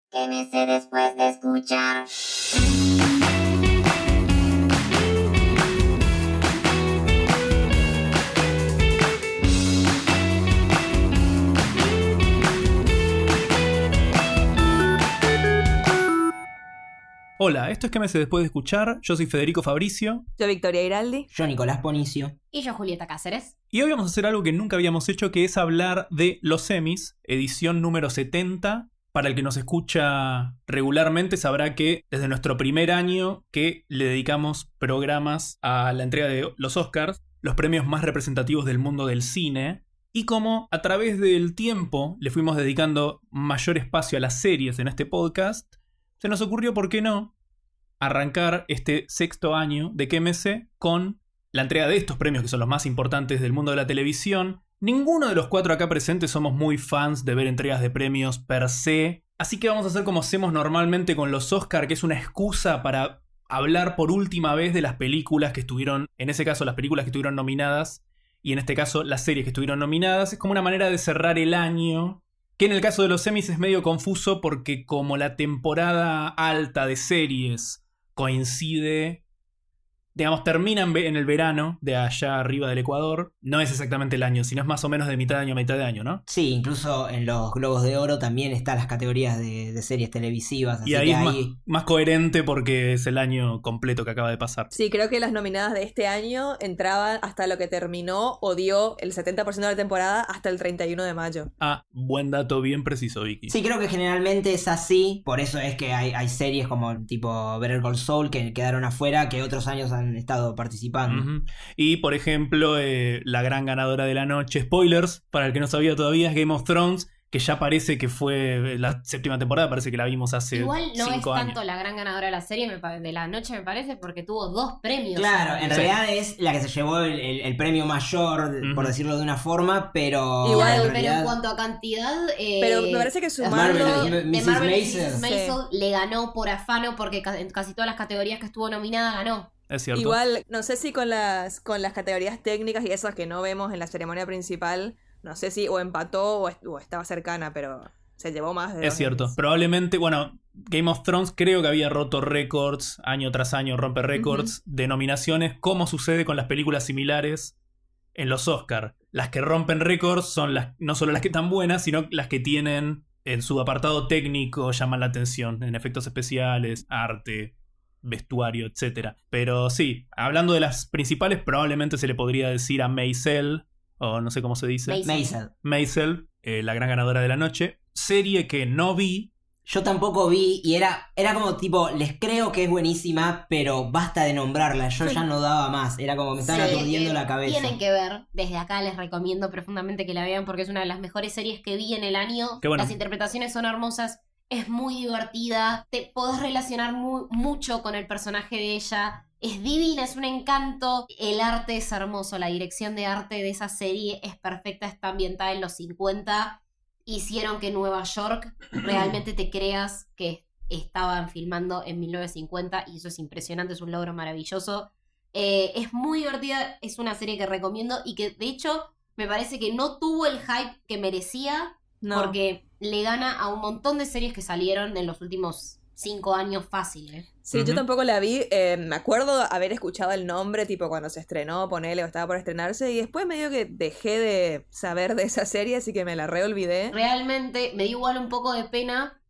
Quémese después de escuchar. Hola, esto es Quémese después de escuchar. Yo soy Federico Fabricio. Yo Victoria Iraldi. Yo Nicolás Ponicio. Y yo Julieta Cáceres. Y hoy vamos a hacer algo que nunca habíamos hecho, que es hablar de los Emmys, edición número 70. Para el que nos escucha regularmente sabrá que desde nuestro primer año que le dedicamos programas a la entrega de los Oscars, los premios más representativos del mundo del cine, y como a través del tiempo le fuimos dedicando mayor espacio a las series en este podcast, se nos ocurrió, ¿por qué no?, arrancar este sexto año de Quémese con la entrega de estos premios que son los más importantes del mundo de la televisión. Ninguno de los cuatro acá presentes somos muy fans de ver entregas de premios per se, así que vamos a hacer como hacemos normalmente con los Oscar, que es una excusa para hablar por última vez de las películas que estuvieron, en ese caso las películas que estuvieron nominadas, y en este caso las series que estuvieron nominadas. Es como una manera de cerrar el año, que en el caso de los Emmys es medio confuso porque como la temporada alta de series coincide, digamos, termina en el verano de allá arriba del Ecuador, no es exactamente el año, sino es más o menos de mitad de año a mitad de año, ¿no? Sí, incluso en los Globos de Oro también están las categorías de series televisivas. Así Y ahí que es más coherente porque es el año completo que acaba de pasar. Sí, creo que las nominadas de este año entraban hasta lo que terminó o dio el 70% de la temporada hasta el 31 de mayo. Ah, buen dato, bien preciso, Vicky. Sí, creo que generalmente es así. Por eso es que hay series como tipo Better Call Saul que quedaron afuera, que otros años han estado participando. Uh-huh. Y por ejemplo, la gran ganadora de la noche, spoilers, para el que no sabía todavía, es Game of Thrones, que ya parece que fue la séptima temporada, parece que la vimos hace 5 años. Igual no es tanto la gran ganadora de la serie de la noche, me parece, porque tuvo 2 premios. Claro, en realidad es la que se llevó el premio mayor, por decirlo de una forma, pero... Igual, en realidad... pero en cuanto a cantidad... pero me parece que sumando... Mrs. Maisel le ganó por afano, porque en casi todas las categorías que estuvo nominada ganó. Es cierto. Igual, no sé si con las categorías técnicas y esas que no vemos en la ceremonia principal, no sé si o empató o estaba cercana, pero se llevó más de... Es cierto. Probablemente, bueno, Game of Thrones creo que había roto récords, año tras año rompe récords de nominaciones, como sucede con las películas similares en los Oscar. Las que rompen récords son no solo las que están buenas, sino las que tienen en su apartado técnico, llaman la atención, en efectos especiales, arte, vestuario, etcétera. Pero sí, hablando de las principales, probablemente se le podría decir a Maisel, o no sé cómo se dice. Maisel, la gran ganadora de la noche. Serie que no vi. Yo tampoco vi y era como tipo, les creo que es buenísima, pero basta de nombrarla, yo ya no daba más, era como me estaban aturdiendo la cabeza. Tienen que ver, desde acá les recomiendo profundamente que la vean porque es una de las mejores series que vi en el año. Qué bueno. Las interpretaciones son hermosas. Es muy divertida, te podés relacionar mucho con el personaje de ella, es divina, es un encanto, el arte es hermoso, la dirección de arte de esa serie es perfecta, está ambientada en los 50, hicieron que Nueva York realmente te creas que estaban filmando en 1950 y eso es impresionante, es un logro maravilloso, es muy divertida, es una serie que recomiendo y que de hecho me parece que no tuvo el hype que merecía. No. Porque le gana a un montón de series que salieron en los últimos 5 años fácil, Sí, yo tampoco la vi. Me acuerdo haber escuchado el nombre, tipo cuando se estrenó, ponele, o estaba por estrenarse, y después medio que dejé de saber de esa serie, así que me la reolvidé. Realmente me dio igual un poco de pena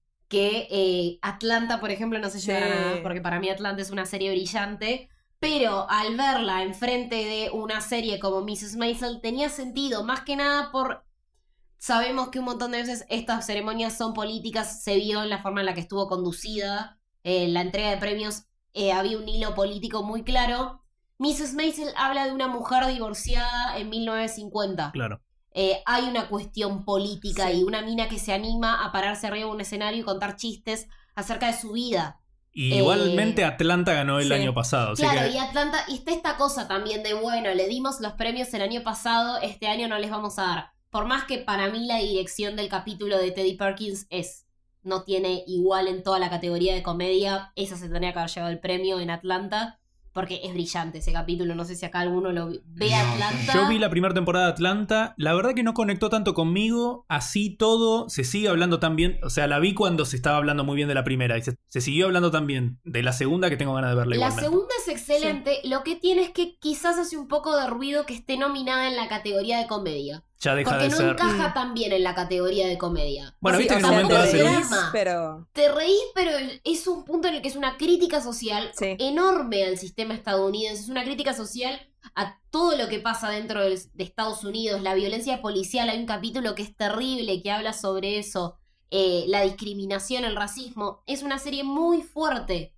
que Atlanta, por ejemplo, no se llevara nada, porque para mí Atlanta es una serie brillante. Pero al verla enfrente de una serie como Mrs. Maisel tenía sentido, más que nada por... Sabemos que un montón de veces estas ceremonias son políticas, se vio en la forma en la que estuvo conducida la entrega de premios, había un hilo político muy claro. Mrs. Maisel habla de una mujer divorciada en 1950. Claro. Hay una cuestión política y una mina que se anima a pararse arriba de un escenario y contar chistes acerca de su vida. Y igualmente Atlanta ganó el año pasado. Claro, que... y Atlanta, y está esta cosa también de, bueno, le dimos los premios el año pasado, este año no les vamos a dar. Por más que para mí la dirección del capítulo de Teddy Perkins no tiene igual en toda la categoría de comedia, esa se tendría que haber llevado el premio en Atlanta. porque es brillante ese capítulo. No sé si acá alguno lo ve. No, Atlanta. Yo vi la primera temporada de Atlanta. La verdad que no conectó tanto conmigo. Así todo, se sigue hablando tan bien. O sea, la vi cuando se estaba hablando muy bien de la primera. Y se siguió hablando tan bien de la segunda que tengo ganas de verla La igualmente. segunda es excelente. Lo que tiene es que quizás hace un poco de ruido que esté nominada en la categoría de comedia. Ya deja Porque de no ser. encaja tan bien en la categoría de comedia. Bueno, Sí, viste o que en un sea, momento te va a ser reís, un... pero... Te reís, pero es un punto en el que es una crítica social Sí. enorme al sistema estadounidense. Es una crítica social a todo lo que pasa dentro de Estados Unidos. La violencia policial, hay un capítulo que es terrible, que habla sobre eso. La discriminación, el racismo. Es una serie muy fuerte.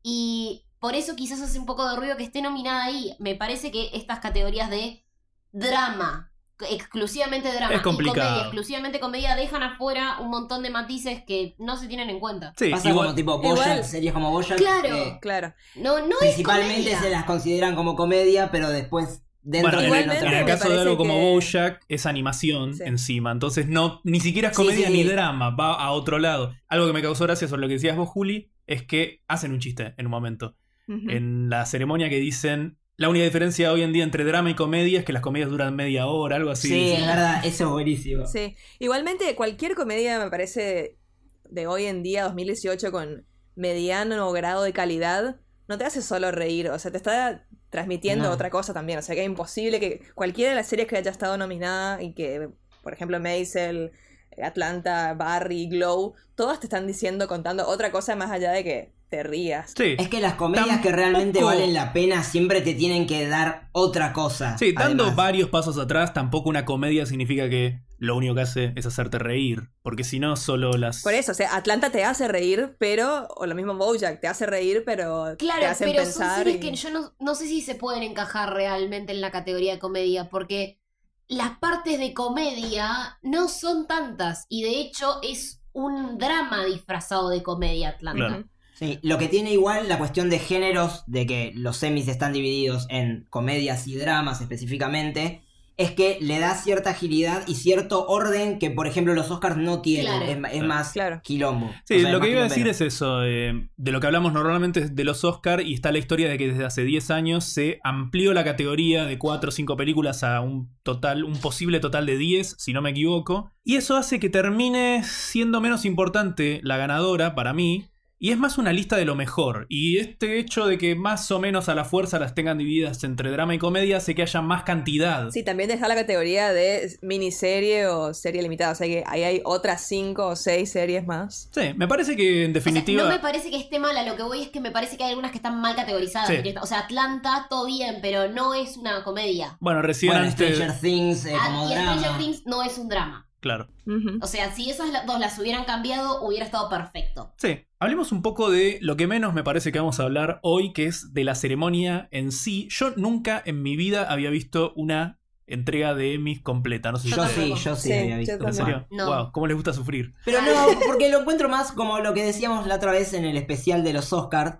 Y por eso quizás hace un poco de ruido que esté nominada ahí. Me parece que estas categorías de drama, exclusivamente drama, Es complicado. y comedia, exclusivamente comedia, dejan afuera un montón de matices que no se tienen en cuenta. Sí, Pasa igual, como tipo BoJack, igual. series como BoJack. Claro. Claro. No es Principalmente comedia. se las consideran como comedia, pero después dentro bueno, de igualmente en el me caso de parece algo como que- BoJack es animación Sí. encima, entonces no ni siquiera es Sí, comedia sí. ni drama, va a otro lado. Algo que me causó gracia sobre lo que decías vos, Juli, es que hacen un chiste en un momento. Ujú. En la ceremonia que dicen, la única diferencia hoy en día entre drama y comedia es que las comedias duran media hora, algo así. Sí, es verdad, eso es buenísimo. Sí. Igualmente, cualquier comedia me parece de hoy en día, 2018, con mediano grado de calidad, no te hace solo reír, o sea, te está transmitiendo No. otra cosa también. O sea, que es imposible que cualquiera de las series que haya estado nominada y que, por ejemplo, Maisel, Atlanta, Barry, Glow, todas te están diciendo, contando otra cosa más allá de que te rías. Sí. Es que las comedias Tampoco- que realmente valen la pena siempre te tienen que dar otra cosa. Sí, dando además. varios pasos atrás, tampoco una comedia significa que lo único que hace es hacerte reír, porque si no, solo las... Por eso, o sea, Atlanta te hace reír, pero, o lo mismo BoJack, te hace reír, pero te Claro, hacen pero son pensar. series y- que yo no sé si se pueden encajar realmente en la categoría de comedia, porque las partes de comedia no son tantas, y de hecho es un drama disfrazado de comedia, Atlanta. Claro. Sí, lo que tiene igual la cuestión de géneros, de que los semis están divididos en comedias y dramas específicamente, es que le da cierta agilidad y cierto orden que, por ejemplo, los Oscars no tienen. Claro. Es más Claro. Sí, quilombo. O sea, es lo más que iba a decir quilombero. es eso, de lo que hablamos normalmente es de los Oscar y está la historia de que desde hace 10 años se amplió la categoría de 4 o 5 películas a un posible total de 10, si no me equivoco, y eso hace que termine siendo menos importante la ganadora para mí. Y es más una lista de lo mejor. Y este hecho de que más o menos a la fuerza las tengan divididas entre drama y comedia hace que haya más cantidad. Sí, también está la categoría de miniserie o serie limitada. O sea que ahí hay otras 5 o 6 series más. Sí, me parece que en definitiva... O sea, no me parece que esté mala, lo que voy es que me parece que hay algunas que están mal categorizadas. Sí. O sea, Atlanta, todo bien, pero no es una comedia. Bueno, recién Bueno, antes... Stranger Things como Y drama. Stranger Things no es un drama. Claro. Ujú. O sea, si esas dos las hubieran cambiado, hubiera estado perfecto. Sí, hablemos un poco de lo que menos me parece que vamos a hablar hoy, que es de la ceremonia en sí. Yo nunca en mi vida había visto una entrega de Emmys completa, no sé si Yo tampoco. sí Sí, había yo visto. ¿En también. serio? No. Wow, cómo les gusta sufrir. Pero no, porque lo encuentro más como lo que decíamos la otra vez en el especial de los Oscars.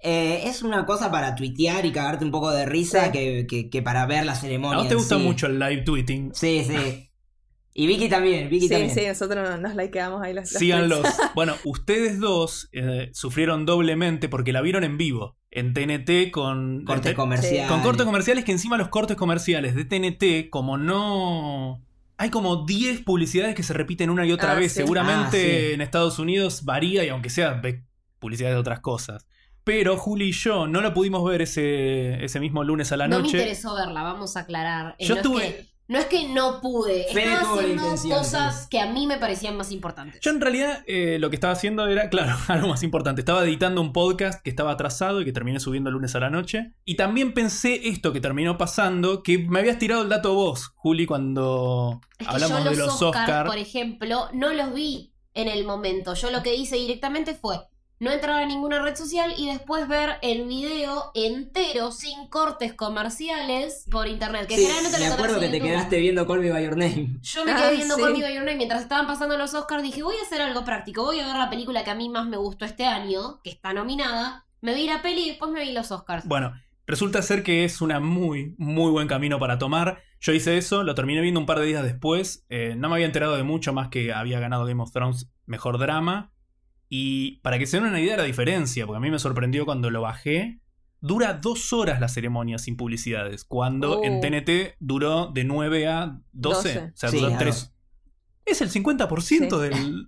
Es una cosa para tuitear y cagarte un poco de risa Sí. que para ver la ceremonia. A vos te en gusta sí. mucho el live tweeting. Sí, sí. Y Vicky también, Sí, también. sí, nosotros nos likeamos ahí las Síganlos. tweets. Bueno, ustedes dos sufrieron doblemente porque la vieron en vivo. En TNT con... Cortes comerciales. Con cortes comerciales que encima los cortes comerciales de TNT, como no... Hay como 10 publicidades que se repiten una y otra Ah, vez. sí. Seguramente Sí. en Estados Unidos varía y aunque sea ve publicidades de otras cosas. Pero Juli y yo no la pudimos ver ese mismo lunes a la No me noche. interesó verla, vamos a aclarar. Yo No es que no pude, Fede estaba tuvo la haciendo intención, cosas que a mí me parecían más importantes. Yo en realidad lo que estaba haciendo era, claro, algo más importante. Estaba editando un podcast que estaba atrasado y que terminé subiendo el lunes a la noche. Y también pensé esto que terminó pasando, que me habías tirado el dato vos, Juli, cuando Es que hablamos yo de los Oscar. por ejemplo, no los vi en el momento. Yo lo que hice directamente fue no entrar a ninguna red social y después ver el video entero sin cortes comerciales por internet. Que Sí, generalmente me lo acuerdo encontrás que en te YouTube. quedaste viendo Call Me By Your Name. Yo me quedé viendo sí. Call Me By Your Name mientras estaban pasando los Oscars. Dije, voy a hacer algo práctico. Voy a ver la película que a mí más me gustó este año, que está nominada. Me vi la peli y después me vi los Oscars. Bueno, resulta ser que es una muy, muy buen camino para tomar. Yo hice eso, lo terminé viendo un par de días después. No me había enterado de mucho más que había ganado Game of Thrones Mejor Drama. Y para que se den una idea de la diferencia, porque a mí me sorprendió cuando lo bajé, dura 2 horas la ceremonia sin publicidades, cuando en TNT duró de 9 a 12. O sea, Sí, duró claro. 3. Es el 50% Sí. del...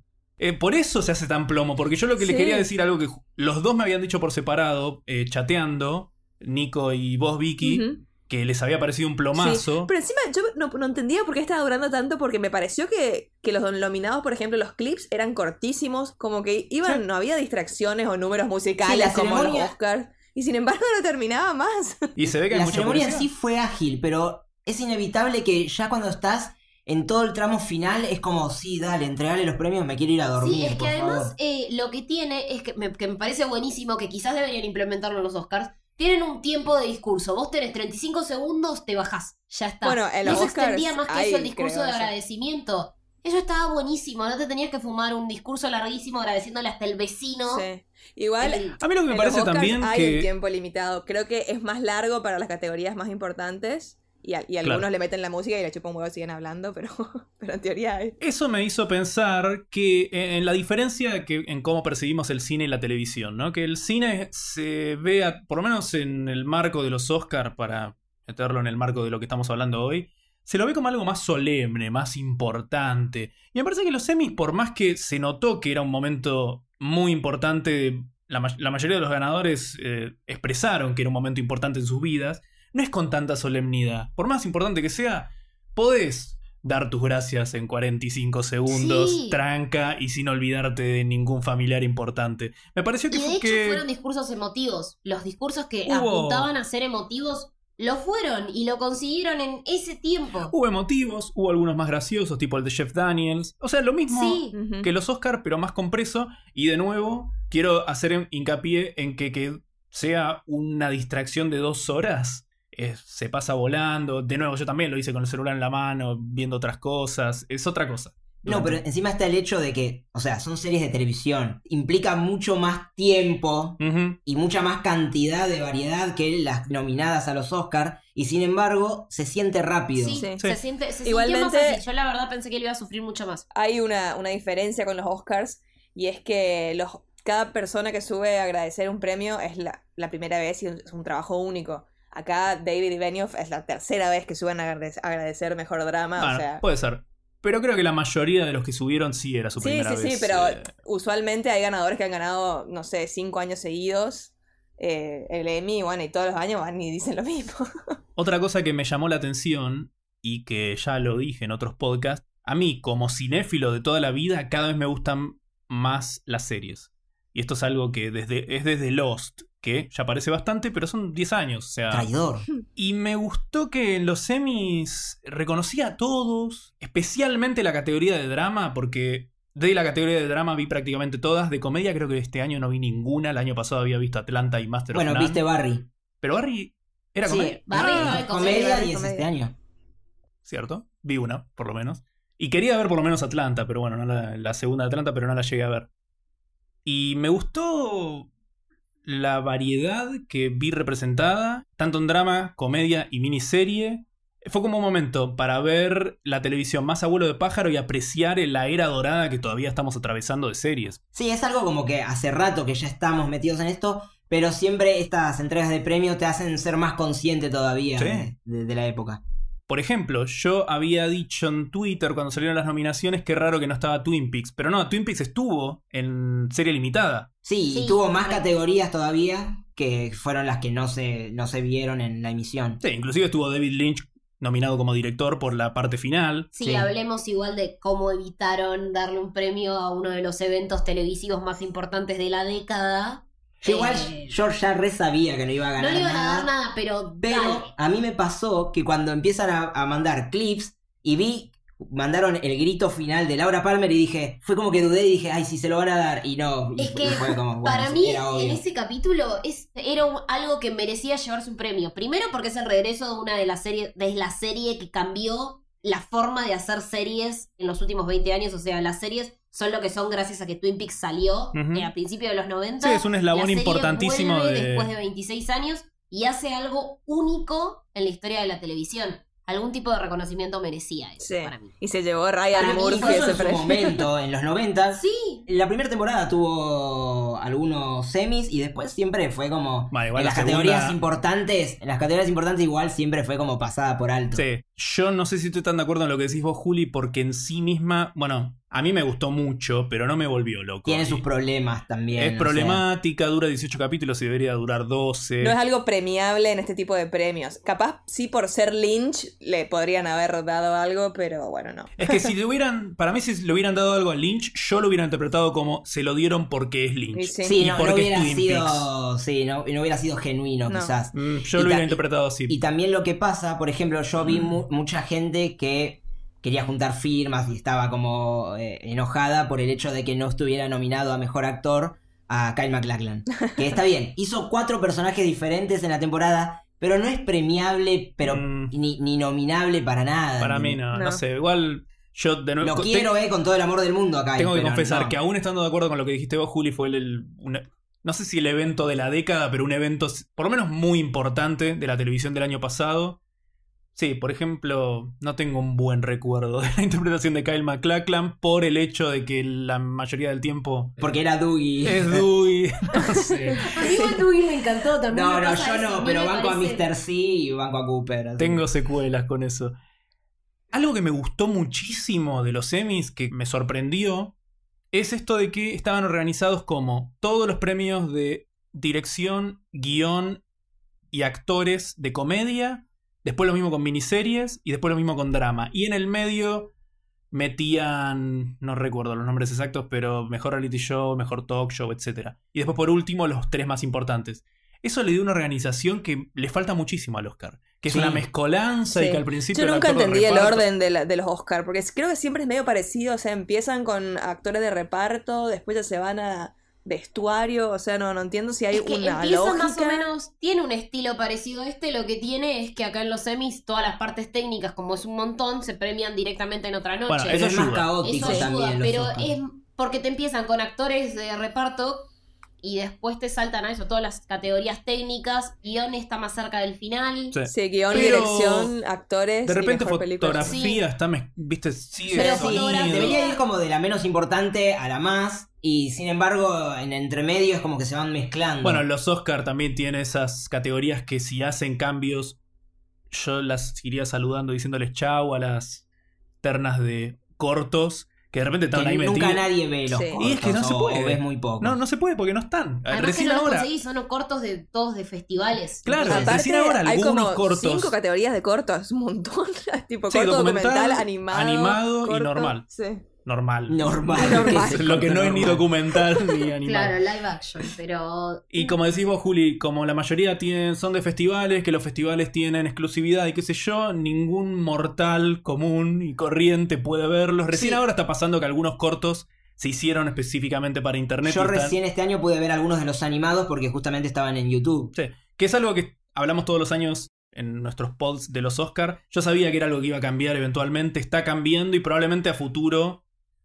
por eso se hace tan plomo, porque yo lo que le Sí. quería decir algo que los dos me habían dicho por separado, chateando, Nico y vos, Vicky, Ujú. que les había parecido un plomazo. Sí, pero encima yo no entendía por qué estaba durando tanto, porque me pareció que los nominados, por ejemplo, los clips eran cortísimos, como que iban, Sí. no había distracciones o números musicales Sí, la como ceremonia- los Oscars, y sin embargo no terminaba más. Y se ve que hay La mucha ceremonia en publicidad. sí fue ágil, pero es inevitable que ya cuando estás en todo el tramo final es como, sí, dale, entregale los premios, me quiero ir a dormir, Sí, es que por además favor. lo que tiene es que me parece buenísimo, que quizás deberían implementarlo en los Oscars. Tienen un tiempo de discurso. Vos tenés 35 segundos, te bajás. Ya está. Bueno, en no los se Oscars extendía más que hay, eso el discurso creo, de eso. agradecimiento. Eso estaba buenísimo. No te tenías que fumar un discurso larguísimo agradeciéndole hasta el vecino. Sí. Igual, A mí lo que me en parece los Oscars también hay un que... tiempo limitado. Creo que es más largo para las categorías más importantes. Y algunos Claro. le meten la música y le chupan un huevo y siguen hablando, pero en teoría hay. Eso me hizo pensar que en la diferencia que en cómo percibimos el cine y la televisión, ¿no? Que el cine se ve, por lo menos en el marco de los Oscars, para meterlo en el marco de lo que estamos hablando hoy, se lo ve como algo más solemne, más importante. Y me parece que los Emmys, por más que se notó que era un momento muy importante, la mayoría de los ganadores expresaron que era un momento importante en sus vidas, no es con tanta solemnidad. Por más importante que sea, podés dar tus gracias en 45 segundos, Sí. tranca y sin olvidarte de ningún familiar importante. Me pareció que Y de fue hecho que... fueron discursos emotivos. Los discursos que Hubo- apuntaban a ser emotivos lo fueron y lo consiguieron en ese tiempo. Hubo emotivos, hubo algunos más graciosos, tipo el de Jeff Daniels. O sea, lo mismo Sí. Ujú. que los Oscars, pero más compreso. Y de nuevo, quiero hacer hincapié en que sea una distracción de 2 horas. Se pasa volando. De nuevo, yo también lo hice con el celular en la mano, viendo otras cosas. Es otra cosa. No, pero encima está el hecho de que, o sea, son series de televisión. Implica mucho más tiempo Ujú. y mucha más cantidad de variedad que las nominadas a los Oscars. Y sin embargo, se siente rápido. Sí, Sí. se siente Igualmente- más así. Yo la verdad pensé que él iba a sufrir mucho más. Hay una diferencia con los Oscars, y es que cada persona que sube a agradecer un premio es la primera vez y es un trabajo único. Acá David Benioff es la tercera vez que suben a agradecer mejor drama. Bueno, o sea, puede ser. Pero creo que la mayoría de los que subieron sí era su sí, primera sí, vez. sí, pero usualmente hay ganadores que han ganado, no sé, 5 años seguidos. El Emmy, bueno, y todos los años van y dicen lo mismo. Otra cosa que me llamó la atención, y que ya lo dije en otros podcasts, a mí, como cinéfilo de toda la vida, cada vez me gustan más las series. Y esto es algo que es desde Lost, que ya parece bastante, pero son 10 años. O sea, Traidor. y me gustó que en los Emmys reconocía a todos, especialmente la categoría de drama, porque de la categoría de drama vi prácticamente todas. De comedia creo que este año no vi ninguna. El año pasado había visto Atlanta y Master Bueno, of None. viste Barry. Pero Barry era comedia. Sí, Barry ah, no es comedia comedia. y es este año. ¿Cierto? Vi una, por lo menos. Y quería ver por lo menos Atlanta, pero bueno, no la segunda de Atlanta, pero no la llegué a ver. Y me gustó la variedad que vi representada, tanto en drama, comedia y miniserie. Fue como un momento para ver la televisión más abuelo de pájaro y apreciar la era dorada que todavía estamos atravesando de series. Sí, es algo como que hace rato que ya estamos metidos en esto, pero siempre estas entregas de premio te hacen ser más consciente todavía Sí. de la época. Por ejemplo, yo había dicho en Twitter cuando salieron las nominaciones que raro que no estaba Twin Peaks, pero no, Twin Peaks estuvo en serie limitada. Sí, Sí, y tuvo más correcto. categorías todavía que fueron las que no se vieron en la emisión. Sí, inclusive estuvo David Lynch nominado como director por la parte final. Sí, Sí. hablemos igual de cómo evitaron darle un premio a uno de los eventos televisivos más importantes de la década. Yo igual, yo ya re sabía que no iba a No ganar le iban a nada. dar nada, pero Pero dale. a mí me pasó que cuando empiezan a mandar clips y mandaron el grito final de Laura Palmer y dije, fue como que dudé y dije, ay, si se lo van a dar. Y no, y Es que fue como, bueno, para sí, mí, era obvio. en ese capítulo, era algo que merecía llevarse un premio. Primero porque es el regreso de una de las series, de la serie que cambió la forma de hacer series en los últimos 20 años. O sea, las series son lo que son gracias a que Twin Peaks salió Ujú. a principios de los 90. Sí, es un eslabón La serie importantísimo vuelve de... después de 26 años y hace algo único en la historia de la televisión. algún tipo de reconocimiento merecía eso Sí. para mí. Y se llevó Ryan Para mí Murphy Incluso ese en su premio. momento, en los 90, Sí, la primera temporada tuvo algunos semis y después siempre fue como Bueno, igual en la las categorías segunda- importantes, igual siempre fue como pasada por alto. Sí, yo no sé si estoy tan de acuerdo en lo que decís vos, Juli, porque en sí misma, bueno, a mí me gustó mucho, pero no me volvió loco. Tiene Y sus problemas también. es o sea. problemática, dura 18 capítulos y debería durar 12. No es algo premiable en este tipo de premios. Capaz sí por ser Lynch le podrían haber dado algo, pero bueno, no. Es que si le hubieran, para mí si le hubieran dado algo a Lynch, yo lo hubiera interpretado como se lo dieron porque es Lynch. Y sí. Sí, Y no, porque no es hubiera Twin sido. Sí, no hubiera sido genuino, No. quizás. Yo Y lo hubiera ta- interpretado así. Y también lo que pasa, por ejemplo, yo vi mucha gente que quería juntar firmas y estaba como enojada por el hecho de que no estuviera nominado a mejor actor a Kyle MacLachlan. Que está bien, hizo 4 personajes diferentes en la temporada, pero no es premiable, pero ni nominable para nada. Para mí no, No. sé. Igual yo de nuevo. Lo quiero, con todo el amor del mundo acá. Tengo que pero confesar no. que aún estando de acuerdo con lo que dijiste vos, Juli, fue no sé si el evento de la década, pero un evento por lo menos muy importante de la televisión del año pasado. Sí, por ejemplo, no tengo un buen recuerdo de la interpretación de Kyle MacLachlan por el hecho de que la mayoría del tiempo Porque era Dougie. es Dewey. No sé. pero igual Dewey me encantó también. No, me no, pasa yo eso, no, mí pero me banco a parece- Mr. C y banco a Cooper. así. Tengo secuelas con eso. Algo que me gustó muchísimo de los Emmys, que me sorprendió, es esto de que estaban organizados como todos los premios de dirección, guión y actores de comedia, después lo mismo con miniseries y después lo mismo con drama. Y en el medio metían, no recuerdo los nombres exactos, pero mejor reality show, mejor talk show, etc. Y después por último los 3 más importantes. Eso le dio una organización que le falta muchísimo al Oscar. Que es Sí. una mezcolanza y Sí. que al principio... Yo el nunca actor de entendí el reparto- orden de los Oscars, porque creo que siempre es medio parecido, o sea, empiezan con actores de reparto, después ya se van a vestuario, o sea, no entiendo si hay Es que una empieza lógica. más o menos, tiene un estilo parecido a este, lo que tiene es que acá en los Emmys todas las partes técnicas, como es un montón, se premian directamente en otra noche. Bueno, Pero eso es más ayuda. caótico Eso también. ayuda, los pero Oscars. es porque te empiezan con actores de reparto y después te saltan a eso, todas las categorías técnicas, guión está más cerca del final. Sí. Sí, guión, Pero dirección, actores. De y repente mejor película. fotografía está, viste, sigue Pero el sonido. fotografía- Debería ir como de la menos importante a la más. Y sin embargo, en entremedio es como que se van mezclando. Bueno, los Oscar también tienen esas categorías que si hacen cambios, yo las iría saludando diciéndoles chau a las ternas de cortos, que de repente que estaban ahí nunca metidos. nadie ve los Sí. cortos. Y es que no se o puede. ves muy poco. No se puede porque no están. Además Recién que no los ahora. conseguís, son cortos de todos de festivales. Claro, Entonces, recién ahora hay algunos como cortos. 5 categorías de cortos, es un montón. Tipo Sí, corto, documental, documental, animado y corto, normal. Sí. Normal. Normal. Normal. ¿Qué es Lo que no es ni normal? documental ni animado. claro, live action, pero... Y como decís vos, Juli, como la mayoría son de festivales, que los festivales tienen exclusividad y qué sé yo, ningún mortal común y corriente puede verlos. Recién Sí. ahora está pasando que algunos cortos se hicieron específicamente para internet. Yo y están- recién este año pude ver algunos de los animados porque justamente estaban en YouTube. Sí, que es algo que hablamos todos los años en nuestros pods de los Oscar. Yo sabía que era algo que iba a cambiar eventualmente, está cambiando y probablemente a futuro,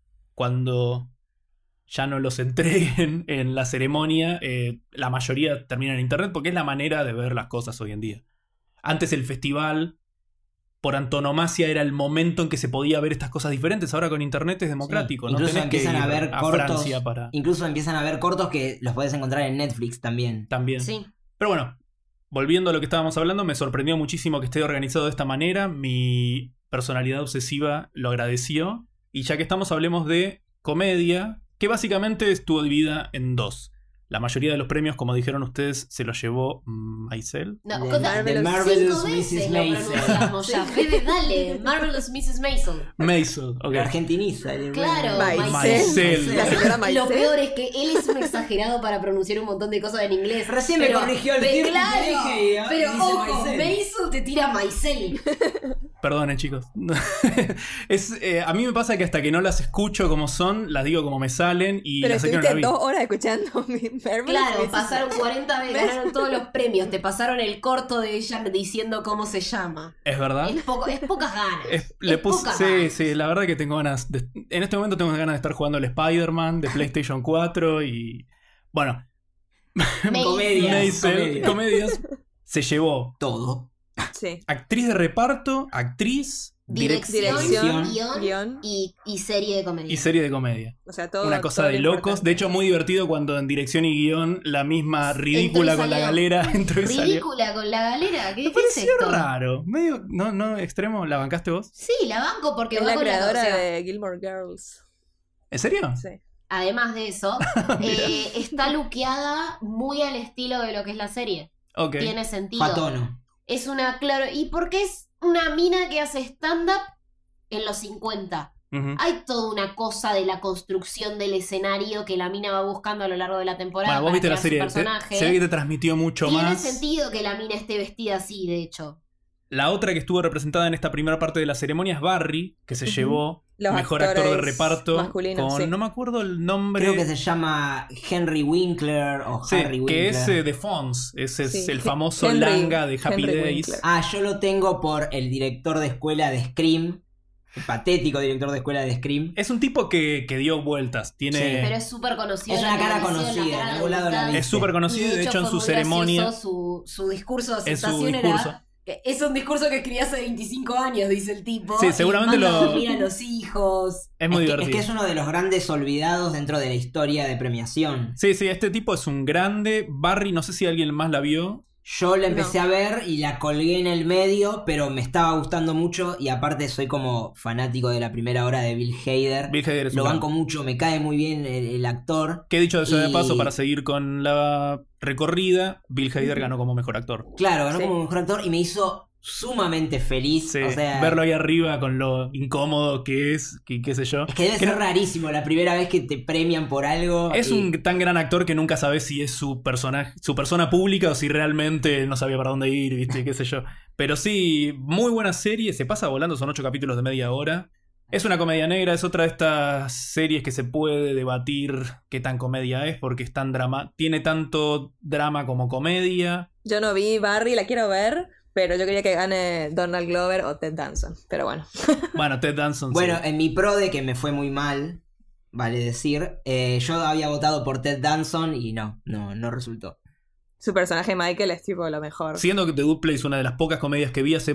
cuando ya no los entreguen en la ceremonia, la mayoría termina en internet porque es la manera de ver las cosas hoy en día. Antes el festival, por antonomasia, era el momento en que se podía ver estas cosas diferentes. Ahora con internet es democrático. Sí. No Incluso tenés que ir empiezan a ver a cortos. Francia para... Incluso empiezan a ver cortos que los podés encontrar en Netflix también. También. Sí. Pero bueno, volviendo a lo que estábamos hablando, me sorprendió muchísimo que esté organizado de esta manera. Mi personalidad obsesiva lo agradeció. Y ya que estamos, hablemos de comedia, que básicamente estuvo dividida en 2. La mayoría de los premios, como dijeron ustedes, se los llevó Maisel. No, The- conta- The cinco Marvelous veces Mrs. lo Maisel. pronunciamos ya. Fede, dale. Marvelous Mrs. Maisel. Maisel, ok. La argentiniza. Claro, Maisel. La señora Lo Maisel. peor es que él es un exagerado para pronunciar un montón de cosas en inglés. Recién me corrigió el tiempo, Claro, dije, ah, pero dice ojo, Maisel. Maisel te tira Maisel. Perdonen, chicos. A mí me pasa que hasta que no las escucho como son, las digo como me salen y Pero las sé que no las estuviste vi. 2 horas escuchando mi Marvelous Claro, Mrs. pasaron 40 veces, ganaron todos los premios, te pasaron el corto de ella diciendo cómo se llama. ¿Es verdad? Es pocas ganas. Le Es puse, pocas sí, ganas. sí, la verdad que tengo ganas. En este momento tengo ganas de estar jugando el Spider-Man de PlayStation 4 y. Bueno, Comedias. Maisel, comedias, se llevó Todo. Sí. actriz de reparto, actriz, Dirección, guión. guión y serie de comedia. y serie de comedia. O sea, todo. Una cosa todo de lo locos. importante. De hecho, muy divertido cuando en dirección y guión la misma ridícula Entró y con la salió. galera entró y salió. Ridícula con la galera. ¿Qué Me es pareció esto? raro. Medio, no, extremo. ¿La bancaste vos? Sí, la banco porque Es va la con creadora o sea, de Gilmore Girls. ¿En serio? Sí. Además de eso, está luqueada muy al estilo de lo que es la serie. Ok. Tiene sentido. Fatono. Es una, claro, y porque es una mina que hace stand-up en los 50. Ujú. Hay toda una cosa de la construcción del escenario que la mina va buscando a lo largo de la temporada. Bueno, vos para viste la crear su serie. personaje. Se ve que te transmitió mucho Tiene más. sentido que la mina esté vestida así, de hecho. La otra que estuvo representada en esta primera parte de la ceremonia es Barry, que se Ujú. llevó Los mejor actor de actores reparto masculinos, con sí. no me acuerdo el nombre. Creo que se llama Henry Winkler o Sí, Harry Winkler. que es de Fonz. Ese es Sí. el famoso Henry- Langa de Happy Henry Days. Winkler. Ah, yo lo tengo por el director de escuela de Scream. El patético director de escuela de Scream. Es un tipo que dio vueltas. Tiene. Sí. Pero es súper conocido. Es en una la cara televisión, conocida, cara en de algún lado la ubicada. vi. Es súper conocido y de hecho en fue su muy ceremonia. gracioso su discurso de En su aceptación discurso. era que es un discurso que escribí hace 25 años, dice el tipo. Sí, seguramente y manda lo- a dormir a los hijos. Es muy es divertido. que es uno de los grandes olvidados dentro de la historia de premiación. Sí, este tipo es un grande. Barry, no sé si alguien más la vio. Yo la empecé a ver y la colgué en el medio, pero me estaba gustando mucho y aparte soy como fanático de la primera hora de Bill Hader. Bill Hader es Lo un banco grande. mucho, me cae muy bien el actor. Que dicho eso de Y- paso, para seguir con la recorrida, Bill Hader ganó como mejor actor. Claro, ganó Sí. como mejor actor y me hizo sumamente feliz. Sí, O sea, verlo ahí arriba con lo incómodo que es, que qué sé yo. es que debe Que ser no- rarísimo la primera vez que te premian por algo. Es y- un tan gran actor que nunca sabes si es su personaje, su persona pública o si realmente no sabía para dónde ir, viste, qué sé yo. Pero sí, muy buena serie, se pasa volando, son 8 capítulos de media hora. Es una comedia negra, es otra de estas series que se puede debatir qué tan comedia es, porque es tan tiene tanto drama como comedia. Yo no vi Barry, la quiero ver, pero yo quería que gane Donald Glover o Ted Danson. Pero bueno. Bueno, Ted Danson. sí. Bueno, en mi pro de que me fue muy mal, vale decir, yo había votado por Ted Danson y no resultó. Su personaje Michael es tipo lo mejor. Siendo que The Good Place es una de las pocas comedias que vi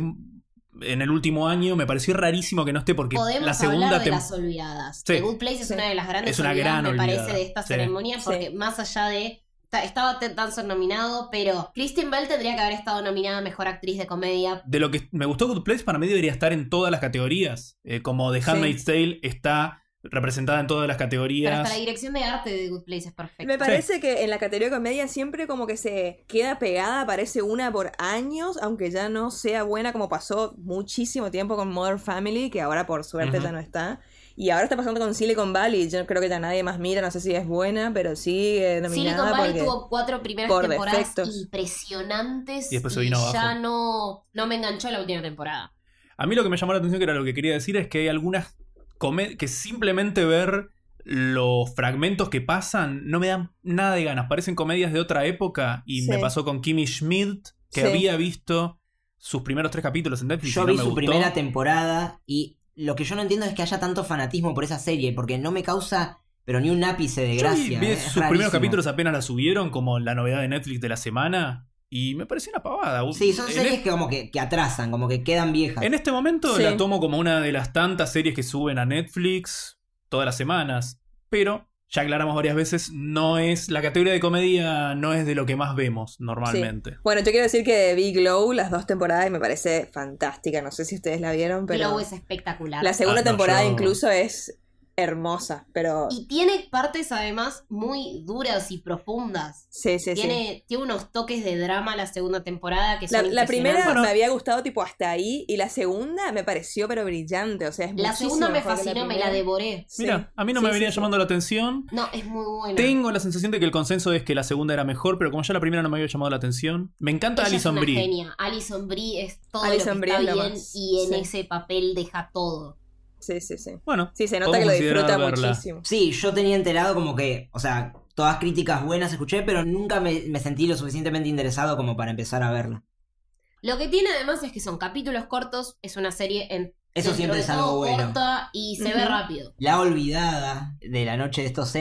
en el último año, me pareció rarísimo que no esté porque Podemos la segunda hablar de tem- las olvidadas. Sí. The Good Place es Sí. una de las grandes Es una olvidadas, gran me parece, olvidada. de esta Sí. ceremonia, porque Sí. más allá de... Estaba Ted Danson nominado, pero Kristen Bell tendría que haber estado nominada a Mejor Actriz de Comedia. De lo que me gustó Good Place, para mí debería estar en todas las categorías. Como The Handmaid's Tale está representada en todas las Pero categorías. hasta la dirección de arte de The Good Place es perfecta. Me parece que en la categoría de comedia siempre como que se queda pegada, aparece una por años, aunque ya no sea buena como pasó muchísimo tiempo con Modern Family, que ahora por suerte Ujú. ya no está. Y ahora está pasando con Silicon Valley, yo creo que ya nadie más mira, no sé si es buena, pero sigue nominada Silicon Valley porque... tuvo 4 primeras por temporadas defectos. impresionantes Y después se vino abajo. ya no me enganchó la última temporada. A mí lo que me llamó la atención, que era lo que quería decir, es que hay algunas que simplemente ver los fragmentos que pasan no me dan nada de ganas. Parecen comedias de otra época y Sí. me pasó con Kimmy Schmidt, que Sí. había visto sus primeros 3 capítulos en Netflix Yo y no vi me su gustó. primera temporada y lo que yo no entiendo es que haya tanto fanatismo por esa serie, porque no me causa pero ni un ápice de Yo gracia. vi es sus rarísimo. primeros capítulos apenas la subieron, como la novedad de Netflix de la semana, y me pareció una pavada. Sí, son En series que como que atrasan, como que quedan viejas. En este momento Sí. la tomo como una de las tantas series que suben a Netflix todas las semanas. Pero, ya aclaramos varias veces, no es. La categoría de comedia no es de lo que más vemos normalmente. Bueno, yo quiero decir que vi Glow las 2 temporadas y me parece fantástica, no sé si ustedes la vieron, pero... Glow es espectacular. La segunda Ah, no, temporada yo- incluso es hermosa, pero... Y tiene partes además muy duras y profundas. Sí, sí, sí. Tiene unos toques de drama la segunda temporada que La, son la primera impresionantes. me había gustado tipo hasta ahí y la segunda me pareció pero brillante, o sea, es La muchísimo segunda me mejor que fascinó, me primera. la devoré. Sí. Mira, a mí no Sí, me venía sí, llamando la atención. No, es muy buena. Tengo la sensación de que el consenso es que la segunda era mejor, pero como ya la primera no me había llamado la atención. Me encanta Ella Alison es una Brie. genia. Alison Brie es todo Alison lo que Brie está es lo bien más. y en Sí. ese papel deja todo. Sí, sí, sí. Bueno, Sí, se nota que podemos lo disfruta considerar verla. muchísimo. Sí, yo tenía enterado como que, o sea, todas críticas buenas escuché, pero nunca me sentí lo suficientemente interesado como para empezar a verla. Lo que tiene además es que son capítulos cortos, es una serie Eso dentro siempre de es algo todo bueno. corta y se ve Ujú. rápido. La olvidada de la noche de estos semis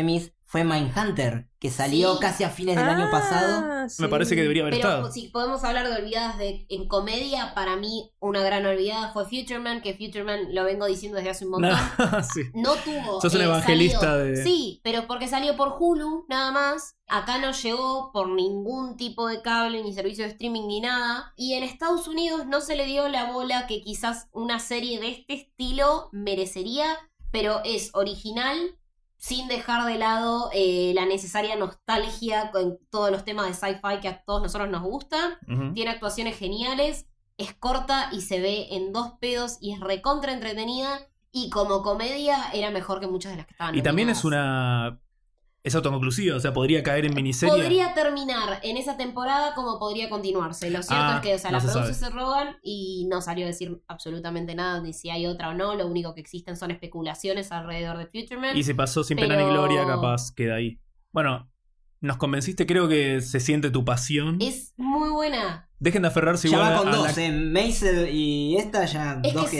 fue Mindhunter, que salió Sí. casi a fines del año pasado. Sí. Me parece que debería haber Pero estado. si podemos hablar de olvidadas en comedia, para mí una gran olvidada fue Futureman, que Futureman lo vengo diciendo desde hace un montón. Sí. No tuvo. Sos un evangelista salido. de- Sí, pero porque salió por Hulu, nada más. Acá no llegó por ningún tipo de cable, ni servicio de streaming, ni nada. Y en Estados Unidos no se le dio la bola que quizás una serie de este estilo merecería, pero es original, sin dejar de lado la necesaria nostalgia con todos los temas de sci-fi que a todos nosotros nos gustan. Ujú. Tiene actuaciones geniales, es corta y se ve en 2 pedos y es recontra entretenida. Y como comedia era mejor que muchas de las que estaban Y también es nominadas. es autoconclusiva, o sea, podría caer en miniserie. Podría terminar en esa temporada como podría continuarse. Lo cierto es que, o sea, no la se produce sabe. Seth Rogen y no salió a decir absolutamente nada ni si hay otra o no. Lo único que existen son especulaciones alrededor de Futureman. Y si pasó sin pena Pero- ni gloria, capaz queda ahí. Bueno, nos convenciste, creo que se siente tu pasión. Es muy buena. Dejen de aferrarse Ya igual va con a la- 2, Maisel y esta ya Es dos que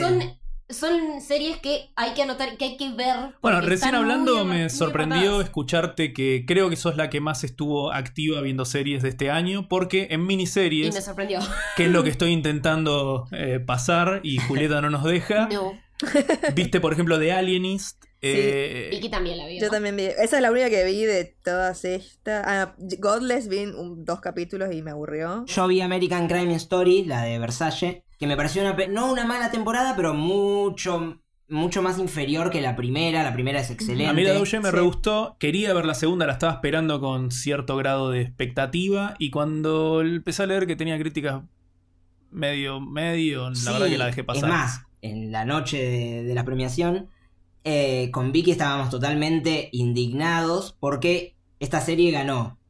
son series que hay que anotar, que hay que ver. Bueno, porque recién están hablando muy me muy sorprendió apretadas. escucharte que creo que sos la que más estuvo activa viendo series de este año, porque en Y miniseries, me sorprendió. que es lo que estoy intentando pasar y Julieta no nos deja, No. viste por ejemplo de Alienist, Vicky también la vio. Yo también vi. Esa es la única que vi de todas estas. Godless vi 2 capítulos y me aburrió. Yo vi American Crime Story, la de Versace, que me pareció no una mala temporada, pero mucho más inferior que la primera. La primera es excelente. a mí la Doge me Sí. re gustó, quería ver la segunda, la estaba esperando con cierto grado de expectativa y cuando empecé a leer que tenía críticas medio, la Sí, verdad que la dejé pasar. Es más, en la noche de la premiación, con Vicky estábamos totalmente indignados porque esta serie ganó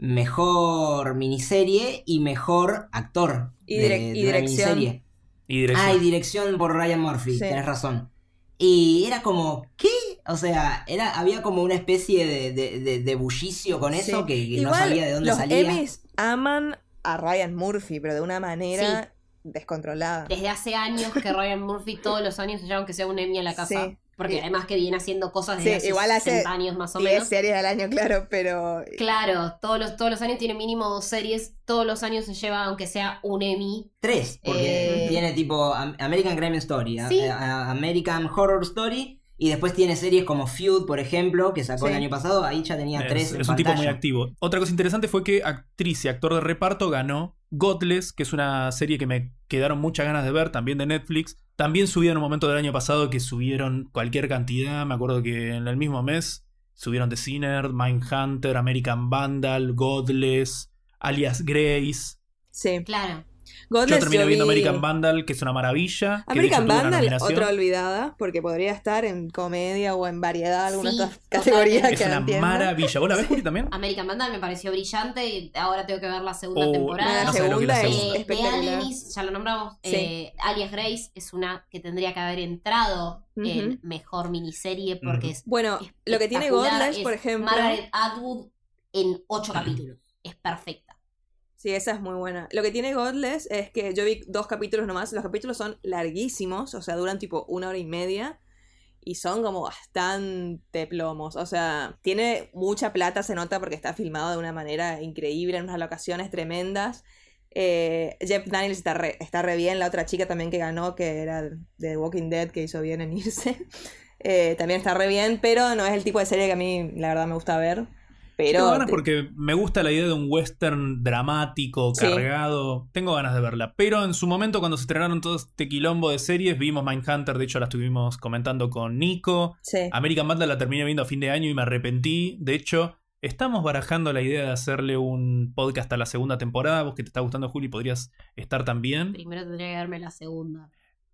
mejor miniserie y mejor actor Y de y una dirección. miniserie. Y dirección. Ah, y dirección por Ryan Murphy, Sí. tenés razón. Y era como, ¿qué? O sea, había como una especie de bullicio con eso Sí. que no Igual, sabía de dónde los salía. Emmys aman a Ryan Murphy, pero de una manera descontrolada. Desde hace años que Ryan Murphy todos los años se lleva aunque sea un Emmy a la casa. Sí. Porque Y- además que viene haciendo cosas desde Sí, hace igual hace 60 años más o 10 menos. series al año, claro, pero. Claro, todos los años tiene mínimo 2 series. Todos los años se lleva aunque sea un Emmy. 3, porque Eh. tiene tipo American Crime Story, Sí. American Horror Story, y después tiene series como Feud, por ejemplo, que sacó el Sí. año pasado. Ahí ya tenía 3 en Es un tipo muy pantalla. activo. Otra cosa interesante fue que actriz y actor de reparto ganó Godless, que es una serie que me quedaron muchas ganas de ver, también de Netflix. También subieron un momento del año pasado que subieron cualquier cantidad. Me acuerdo que en el mismo mes subieron The Sinner, Mindhunter, American Vandal, Godless, Alias Grace. Sí. Claro. Godless Yo terminé viendo vi- American Vandal, que es una maravilla. Que de hecho American tuvo una Vandal, nominación. otra olvidada, porque podría estar en comedia o en variedad, alguna Sí, de estas categorías Es que no una entiendo. maravilla. ¿Vos la ves, Juli, también? American Vandal me pareció brillante y ahora tengo que ver la segunda Oh, temporada. La no sabía lo que era segunda la es segunda. De espectacular. Aliens, ya lo nombramos. Sí. Alias Grace es una que tendría que haber entrado en Ujú. mejor miniserie porque Ujú. es Bueno, lo que tiene espectacular. Godless, Es por ejemplo. Margaret Atwood en 8 capítulos. Es perfecta. Sí, esa es muy buena. Lo que tiene Godless es que yo vi 2 capítulos nomás. Los capítulos son larguísimos, o sea, duran tipo 1 hora y media. Y son como bastante plomos. O sea, tiene mucha plata, se nota porque está filmado de una manera increíble, en unas locaciones tremendas. Jeff Daniels está re bien. La otra chica también que ganó, que era de The Walking Dead, que hizo bien en irse. También está re bien, pero no es el tipo de serie que a mí, la verdad, me gusta ver. Pero Tengo ganas porque me gusta la idea de un western dramático, Sí. cargado. Tengo ganas de verla. Pero en su momento, cuando se estrenaron todo este quilombo de series, vimos Mindhunter. De hecho, la estuvimos comentando con Nico. sí. American Vandal la terminé viendo a fin de año y me arrepentí. De hecho, estamos barajando la idea de hacerle un podcast a la segunda temporada. Vos que te está gustando, Juli, podrías estar también. Primero tendría que darme la segunda.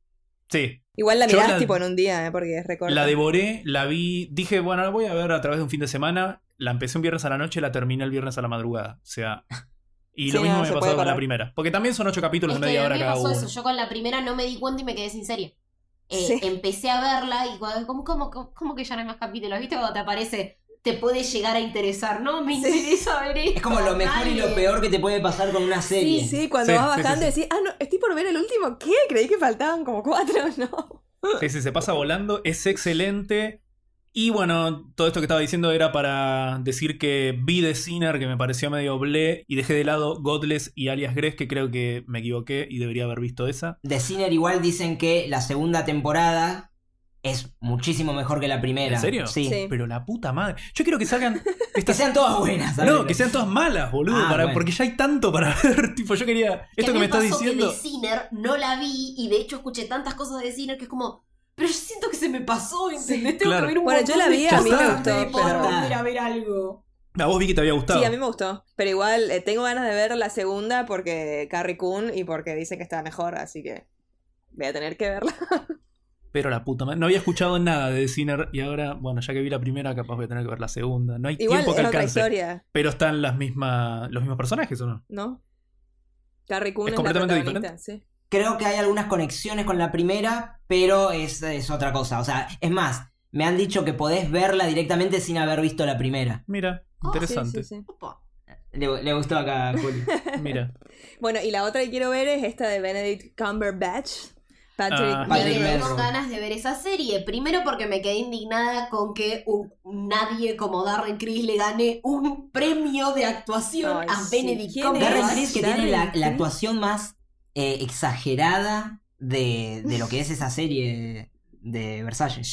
Sí, Igual la Yo mirás la- tipo en un día, porque es recorta. la devoré, la vi. Dije, bueno, la voy a ver a través de un fin de semana. La empecé un viernes a la noche, la terminé el viernes a la madrugada. O sea. Y lo Sí, mismo no, me se pasó puede con la parar. primera. Porque también son 8 capítulos Es de que media a hora mí me cada pasó uno. eso. Yo con la primera no me di cuenta y me quedé sin serie. Sí. Empecé a verla y ¿cómo que ya no hay más capítulos? ¿Viste cuando te aparece? Te puede llegar a interesar, ¿no? Me Sí. interesa ver esto. Es como lo mejor y lo dale. peor que te puede pasar con una serie. Sí, cuando Sí, vas sí, bajando sí, y decís, no, estoy por ver el último. ¿Qué? Creí que faltaban como 4, no. Sí, se pasa volando. Es excelente. Y bueno, todo esto que estaba diciendo era para decir que vi The Sinner, que me pareció medio bleh, y dejé de lado Godless y Alias Gress, que creo que me equivoqué y debería haber visto esa. The Sinner igual dicen que la segunda temporada es muchísimo mejor que la primera. ¿En serio? Sí. Sí. Pero la puta madre. Yo quiero que salgan Que sean todas buenas. No, ¿sabes? que sean todas malas, boludo, Bueno. porque ya hay tanto para ver. Tipo, yo quería... Esto que me estás diciendo... Que The Sinner no la vi y de hecho escuché tantas cosas de The Sinner que es como... Pero yo siento que se me pasó, ¿entendés? Tengo claro. que ver un Bueno, montón yo la de vi, a mí me cosas gustó, de pero- volver a ver algo. A vos vi que te había gustado. Sí, a mí me gustó. Pero igual tengo ganas de ver la segunda porque Carrie Coon y porque dicen que está mejor, así que voy a tener que verla. Pero la puta madre. No había escuchado nada de The Sinner y ahora, bueno, ya que vi la primera, capaz voy a tener que ver la segunda. No hay Igual tiempo es que otra alcance. historia, Pero están los mismos personajes, ¿o no? ¿no? Carrie Coon ¿Es es la completamente protagonista, sí. Creo que hay algunas conexiones con la primera, pero es otra cosa. O sea, es más, me han dicho que podés verla directamente sin haber visto la primera. Mira, Oh, interesante. Sí, sí, sí. Opa. Le gustó acá a Juli. Mira. Bueno, y la otra que quiero ver es esta de Benedict Cumberbatch. Patrick Ah. Me Patrick quedé Melrose. con ganas de ver esa serie. Primero porque me quedé indignada con que nadie como Darren Criss le gane un premio de actuación Ay, a sí. Benedict ¿Quién es? Darren Cumberbatch. Criss, que Darren tiene la Criss. actuación más exagerada de lo que es esa serie de Versalles. Yo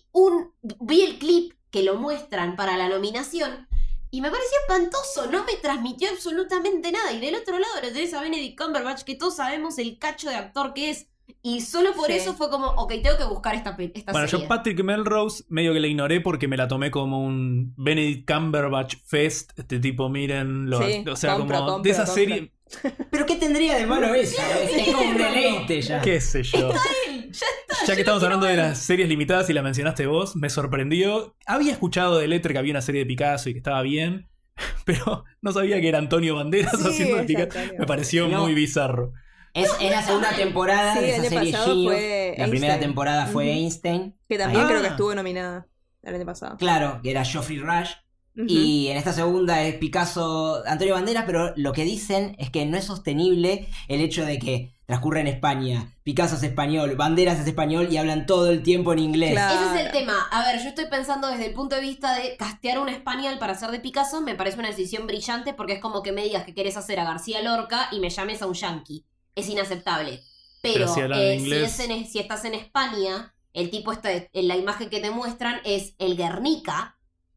vi el clip que lo muestran para la nominación y me pareció espantoso, no me transmitió absolutamente nada. Y del otro lado lo tenés a Benedict Cumberbatch, que todos sabemos el cacho de actor que es. Y solo por Sí. eso fue como, ok, tengo que buscar esta Bueno, serie. yo Patrick Melrose medio que la ignoré porque me la tomé como un Benedict Cumberbatch Fest. Este tipo, miren, Sí, o sea, compro, como compro, de esa compro. serie, ¿Pero qué tendría de malo eso? Es como un deleite ya. qué sé yo. Ya está, Ya yo que estamos lo hablando de quiero ver. las series limitadas y la mencionaste vos, me sorprendió. Había escuchado de Letter que había una serie de Picasso y que estaba bien, pero no sabía que era Antonio Banderas Sí, haciendo de es Picasso. Antonio. Me pareció No. muy bizarro. Es la segunda temporada Sí, de el esa año serie pasado Genius. fue La primera Einstein. temporada fue Ujú. Einstein. Que también Ah. creo que estuvo nominada el año pasado. Claro, que era Geoffrey Rush. Ujú. Y en esta segunda es Picasso, Antonio Banderas, pero lo que dicen es que no es sostenible el hecho de que transcurre en España, Picasso es español, Banderas es español y hablan todo el tiempo en inglés. Claro. Ese es el tema. A ver, yo estoy pensando desde el punto de vista de castear un español para hacer de Picasso. Me parece una decisión brillante porque es como que me digas que querés hacer a García Lorca y me llames a un yankee. Es inaceptable. Pero, Pero si hablan en inglés. si estás en España, el tipo en la imagen que te muestran es el Guernica,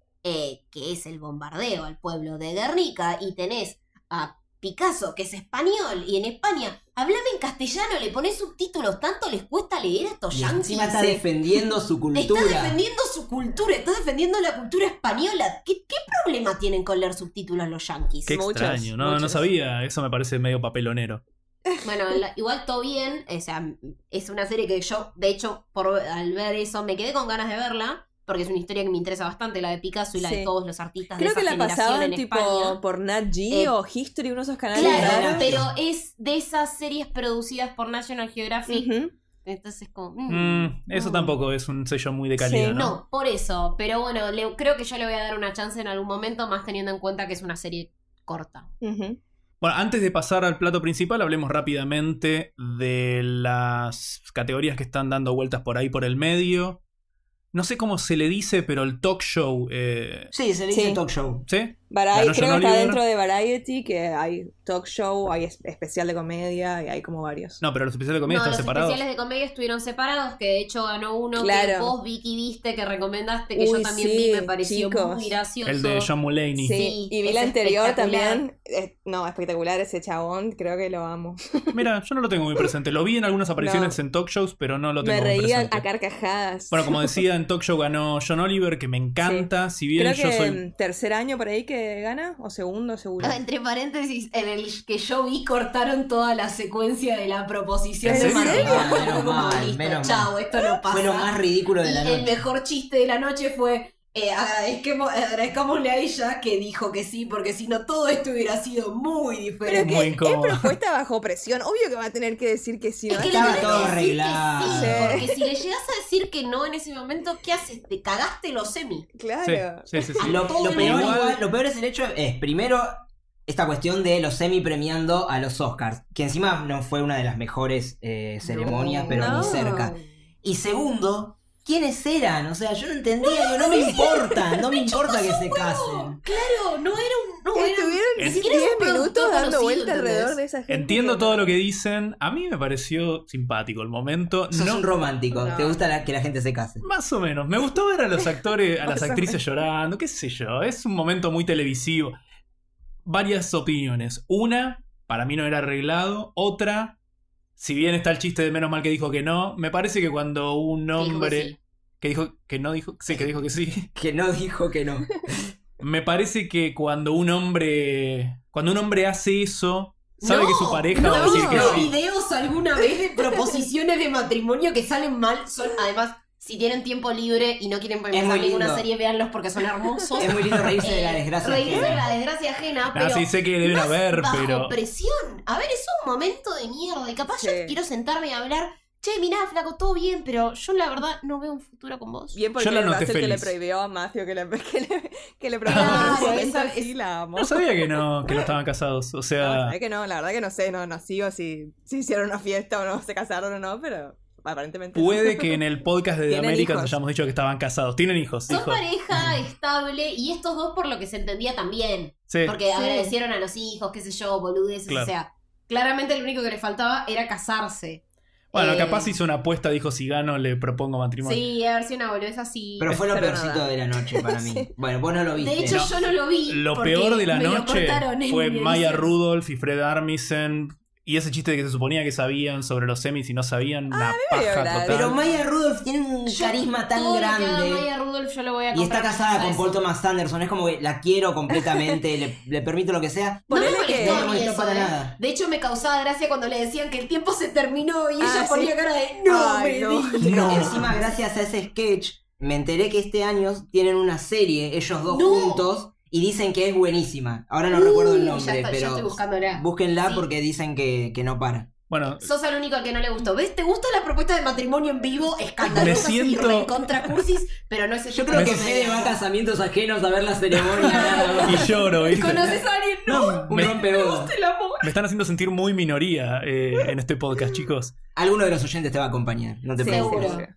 que es el bombardeo al pueblo de Guernica, y tenés a Picasso, que es español, y en España, hablame en castellano, le pones subtítulos, tanto les cuesta leer a estos Y yankees. encima está defendiendo su cultura. Está defendiendo su cultura, está defendiendo la cultura española. ¿Qué problema tienen con leer subtítulos los yankees? Qué Muchos, extraño, no muchos. sabía. Eso me parece medio papelonero. Bueno, igual todo bien, o sea, es una serie que yo, de hecho, al ver eso, me quedé con ganas de verla, porque es una historia que me interesa bastante, la de Picasso y la Sí. de todos los artistas Creo de que esa la generación pasaban en tipo España. por Nat Geo o History, uno de esos canales Claro, raros. pero es de esas series producidas por National Geographic, Ujú. entonces como... Eso tampoco es un sello muy de calidad, Sí, ¿no? No, por eso, pero bueno, creo que yo le voy a dar una chance en algún momento, más teniendo en cuenta que es una serie corta. Ujú. Bueno, antes de pasar al plato principal, hablemos rápidamente de las categorías que están dando vueltas por ahí por el medio. No sé cómo se le dice, pero el talk show. Sí, se le dice Sí. talk show. ¿Sí? Creo John que está Oliver. dentro de Variety, que hay talk show, hay especial de comedia y hay como varios. No, pero los especiales de comedia No, están los separados. especiales de comedia estuvieron separados, que de hecho ganó uno que Claro. vos, Vicky, viste, que recomendaste, que yo Uy, también sí, vi, me pareció chicos. muy gracioso. El de John Mulaney. Sí, Sí, y vi es la anterior espectacular. también. No, espectacular ese chabón, creo que lo amo. Mira, yo no lo tengo muy presente. Lo vi en algunas apariciones en talk shows, pero no lo tengo Me muy reía presente. a carcajadas. Bueno, como decía, en talk show ganó John Oliver, que me encanta. Si bien Creo yo que soy. tercer año por ahí que gana, o segundo, seguro. Ah, entre paréntesis, en el que yo vi cortaron toda la secuencia de la proposición ¿En de serio? matrimonio. Menos Como, mal, listo, menos mal. chao, esto no pasa. Fue lo más ridículo de la Y el noche. mejor chiste de la noche fue agradezcámosle a ella que dijo que sí, porque si no todo esto hubiera sido muy Pero es diferente. Muy que es incómodo. propuesta bajo presión. Obvio que va a tener que decir que sí. ¿no? Es que Estaba le tenés todo que decir que arreglado. sí, Sí. porque si le llegas a decir que no en ese momento, ¿qué haces? Te cagaste los semi. Claro. Sí, sí, sí. Lo Todo peor, igual- lo peor es el hecho, primero, esta cuestión de los semi premiando a los Oscars, que encima no fue una de las mejores ceremonias, pero No. ni cerca. Y segundo, quiénes eran. O sea, yo no entendía, digo, no me importa que se casen. Claro, no era Estuvieron Ni 10 siquiera es un minutos productor dando conocido, vuelta ¿entendés? alrededor de esa gente. Entiendo todo lo que dicen. A mí me pareció simpático el momento. Sos No, un romántico, No. te gusta que la gente se case. más o menos. Me gustó ver a los actores, a las Más o actrices llorando, qué sé yo. Es un momento muy televisivo. Varias opiniones. Una, para mí no era arreglado. Otra, si bien está el chiste de menos mal que dijo que no, me parece que cuando un hombre... Que dijo que no dijo... Sí, que dijo que sí. Que no dijo que no. Me parece que cuando un hombre hace eso, sabe que su pareja va a decir que ¿Viste sí. videos alguna vez de proposiciones de matrimonio que salen mal? Son, además, si tienen tiempo libre y no quieren muy empezar ninguna lindo. serie, véanlos porque son hermosos. Es muy lindo reírse de la desgracia Reírse de ajena. la desgracia ajena, Ah, pero sí, sé que deben más haber, bajo pero... presión. A ver, es un momento de mierda. Y capaz Sí. yo quiero sentarme a hablar. Che, mirá, flaco, todo bien, pero yo la verdad no veo un futuro con vos. Bien por Yo la el noté que le feliz. prohibió a Matthew que le prohibió. Claro, Sí, la amo. No sabía que no estaban casados. O No, sea, sabés que no, la verdad que no sé, no sigo si hicieron una fiesta o no, se casaron o no, pero aparentemente no. puede que en el podcast de The Tienen Americans hijos. hayamos dicho que estaban casados. Tienen hijos, Son hijos. pareja estable y estos dos por lo que se entendía también. Sí. Porque Sí. agradecieron a los hijos, qué sé yo, boludeces. Claro. O sea, claramente lo único que le faltaba era casarse. Bueno, capaz hizo una apuesta, dijo, si gano le propongo matrimonio. Sí, a ver si una boludez así. Pero fue lo Pero peorcito nada. de la noche para mí. Sí. Bueno, vos no lo viste. De hecho, No. yo no lo vi. Lo porque peor de la me lo noche cortaron en fue mi Maya edición. Rudolph y Fred Armisen. Y ese chiste de que se suponía que sabían sobre los semis y no sabían, una medio paja grave. total. Pero Maya Rudolph tiene un Yo, carisma tan todo lo que haga grande. Maya Rudolph yo lo voy a Y está comprar casada gracias a con eso. Paul Thomas Anderson. Es como que la quiero completamente, le permito lo que sea. No me Ponele que- molestó no me a mí molestó eso, para ¿eh? nada. De hecho, me causaba gracia cuando le decían que el tiempo se terminó y ella Ah, ponía sí. cara de no Ay, me no. digas". Pero encima, gracias a ese sketch, me enteré que este año tienen una serie, ellos dos No. juntos, y dicen que es buenísima. Ahora no recuerdo el Ya nombre, está, ya pero estoy buscándola. búsquenla Sí. porque dicen que no para. Bueno, Sos el único al que no le gustó. ¿Ves? ¿Te gusta la propuesta de matrimonio en vivo? Escandalosa Me siento- y recontra cursis, pero no es Yo creo Me- que Fede va a casamientos ajenos a ver la ceremonia. nada más. y lloro, ¿viste? ¿Conoces a alguien? No, Un me, rompebodas. el amor. me están haciendo sentir muy minoría en este podcast, chicos. Alguno de los oyentes te va a acompañar, no te preocupes. Seguro.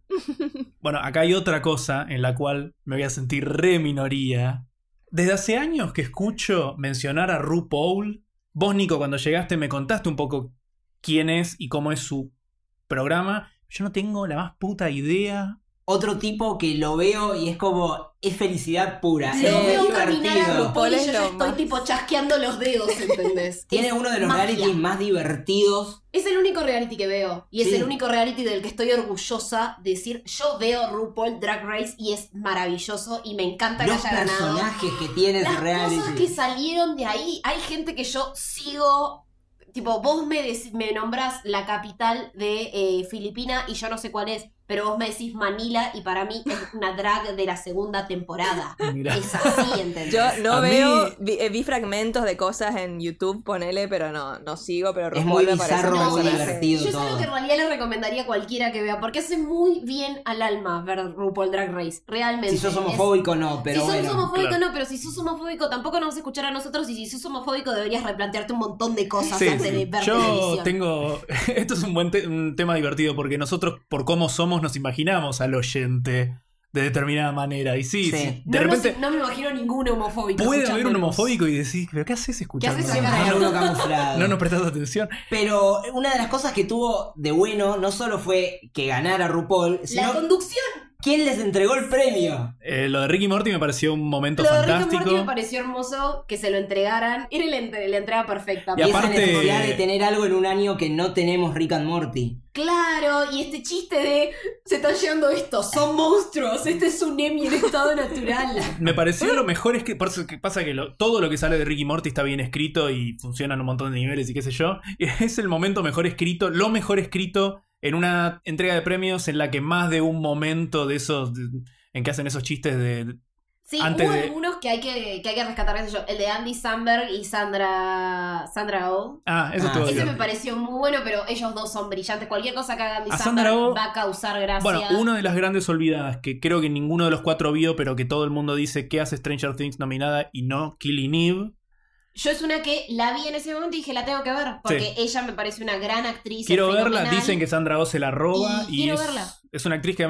Bueno, acá hay otra cosa en la cual me voy a sentir re minoría. Desde hace años que escucho mencionar a RuPaul. Vos, Nico, cuando llegaste me contaste un poco quién es y cómo es su programa. Yo no tengo la más puta idea. Otro tipo que lo veo y es como, es felicidad pura. Lo es veo caminar a divertido. RuPaul y yo ya Lo estoy más. tipo chasqueando los dedos, ¿entendés? Tiene Es uno de los magia. realities más divertidos. Es el único reality que veo. Y es Sí. el único reality del que estoy orgullosa de decir, yo veo RuPaul Drag Race y es maravilloso y me encanta que Los haya ganado. personajes que tiene ese Las reality. cosas que salieron de ahí. Hay gente que yo sigo. Tipo, vos me nombrás la capital de Filipina y yo no sé cuál es, pero vos me decís Manila y para mí es una drag de la segunda temporada. Mirá. Es así, ¿entendés? Yo no A mí- veo, vi fragmentos de cosas en YouTube, ponele, pero no sigo, pero Es RuPaul muy me parece bizarro, un muy personaje- divertido. Yo es algo todo. que en realidad le recomendaría a cualquiera que vea, porque hace muy bien al alma ver RuPaul Drag Race, realmente. Si sos Es- homofóbico, no, pero si sos bueno. homofóbico claro. no, pero si sos homofóbico tampoco nos vas a escuchar a nosotros y si sos homofóbico deberías replantearte un montón de cosas Sí, antes sí. de ver Yo televisión. tengo... Esto es un tema divertido porque nosotros, por cómo somos, nos imaginamos al oyente de determinada manera. Y sí, Sí. sí, No, de repente no me imagino ningún homofóbico. puede haber un escuchándonos. homofóbico y decís, ¿pero qué haces escuchando? haces Siempre acá? hay uno camuflado. No nos prestas atención. Pero una de las cosas que tuvo de bueno no solo fue que ganara RuPaul, La sino conducción. quién les entregó el premio. Lo de Ricky Morty me pareció un momento Lo de Rick and fantástico. Morty me pareció hermoso que se lo entregaran. Era la entrega perfecta. Y Y aparte- esa necesidad de tener algo en un año que no tenemos Rick and Morty. Claro, y este chiste de se están llevando esto, son monstruos, este es un Emmy en estado natural. Me pareció lo mejor es que pasa que todo lo que sale de Ricky Morty está bien escrito y funciona en un montón de niveles y qué sé yo. Y es el momento mejor escrito, lo mejor escrito en una entrega de premios en la que más de un momento de esos en que hacen esos chistes de Sí, Antes hubo de- algunos que hay que rescatar, qué sé yo, el de Andy Samberg y Sandra Oh. eso estuvo Ese bien. me pareció muy bueno, pero ellos dos son brillantes. Cualquier cosa que haga Andy A Samberg Sandra Oh- va a causar gracia. Bueno, una de las grandes olvidadas que creo que ninguno de los cuatro vio, pero que todo el mundo dice que hace Stranger Things nominada y no Killing Eve. Yo es una que la vi en ese momento y dije, la tengo que ver, porque ella me parece una gran actriz. Quiero es verla, fenomenal. dicen que Sandra Oh se la roba Y y quiero es, verla. es una actriz que a mí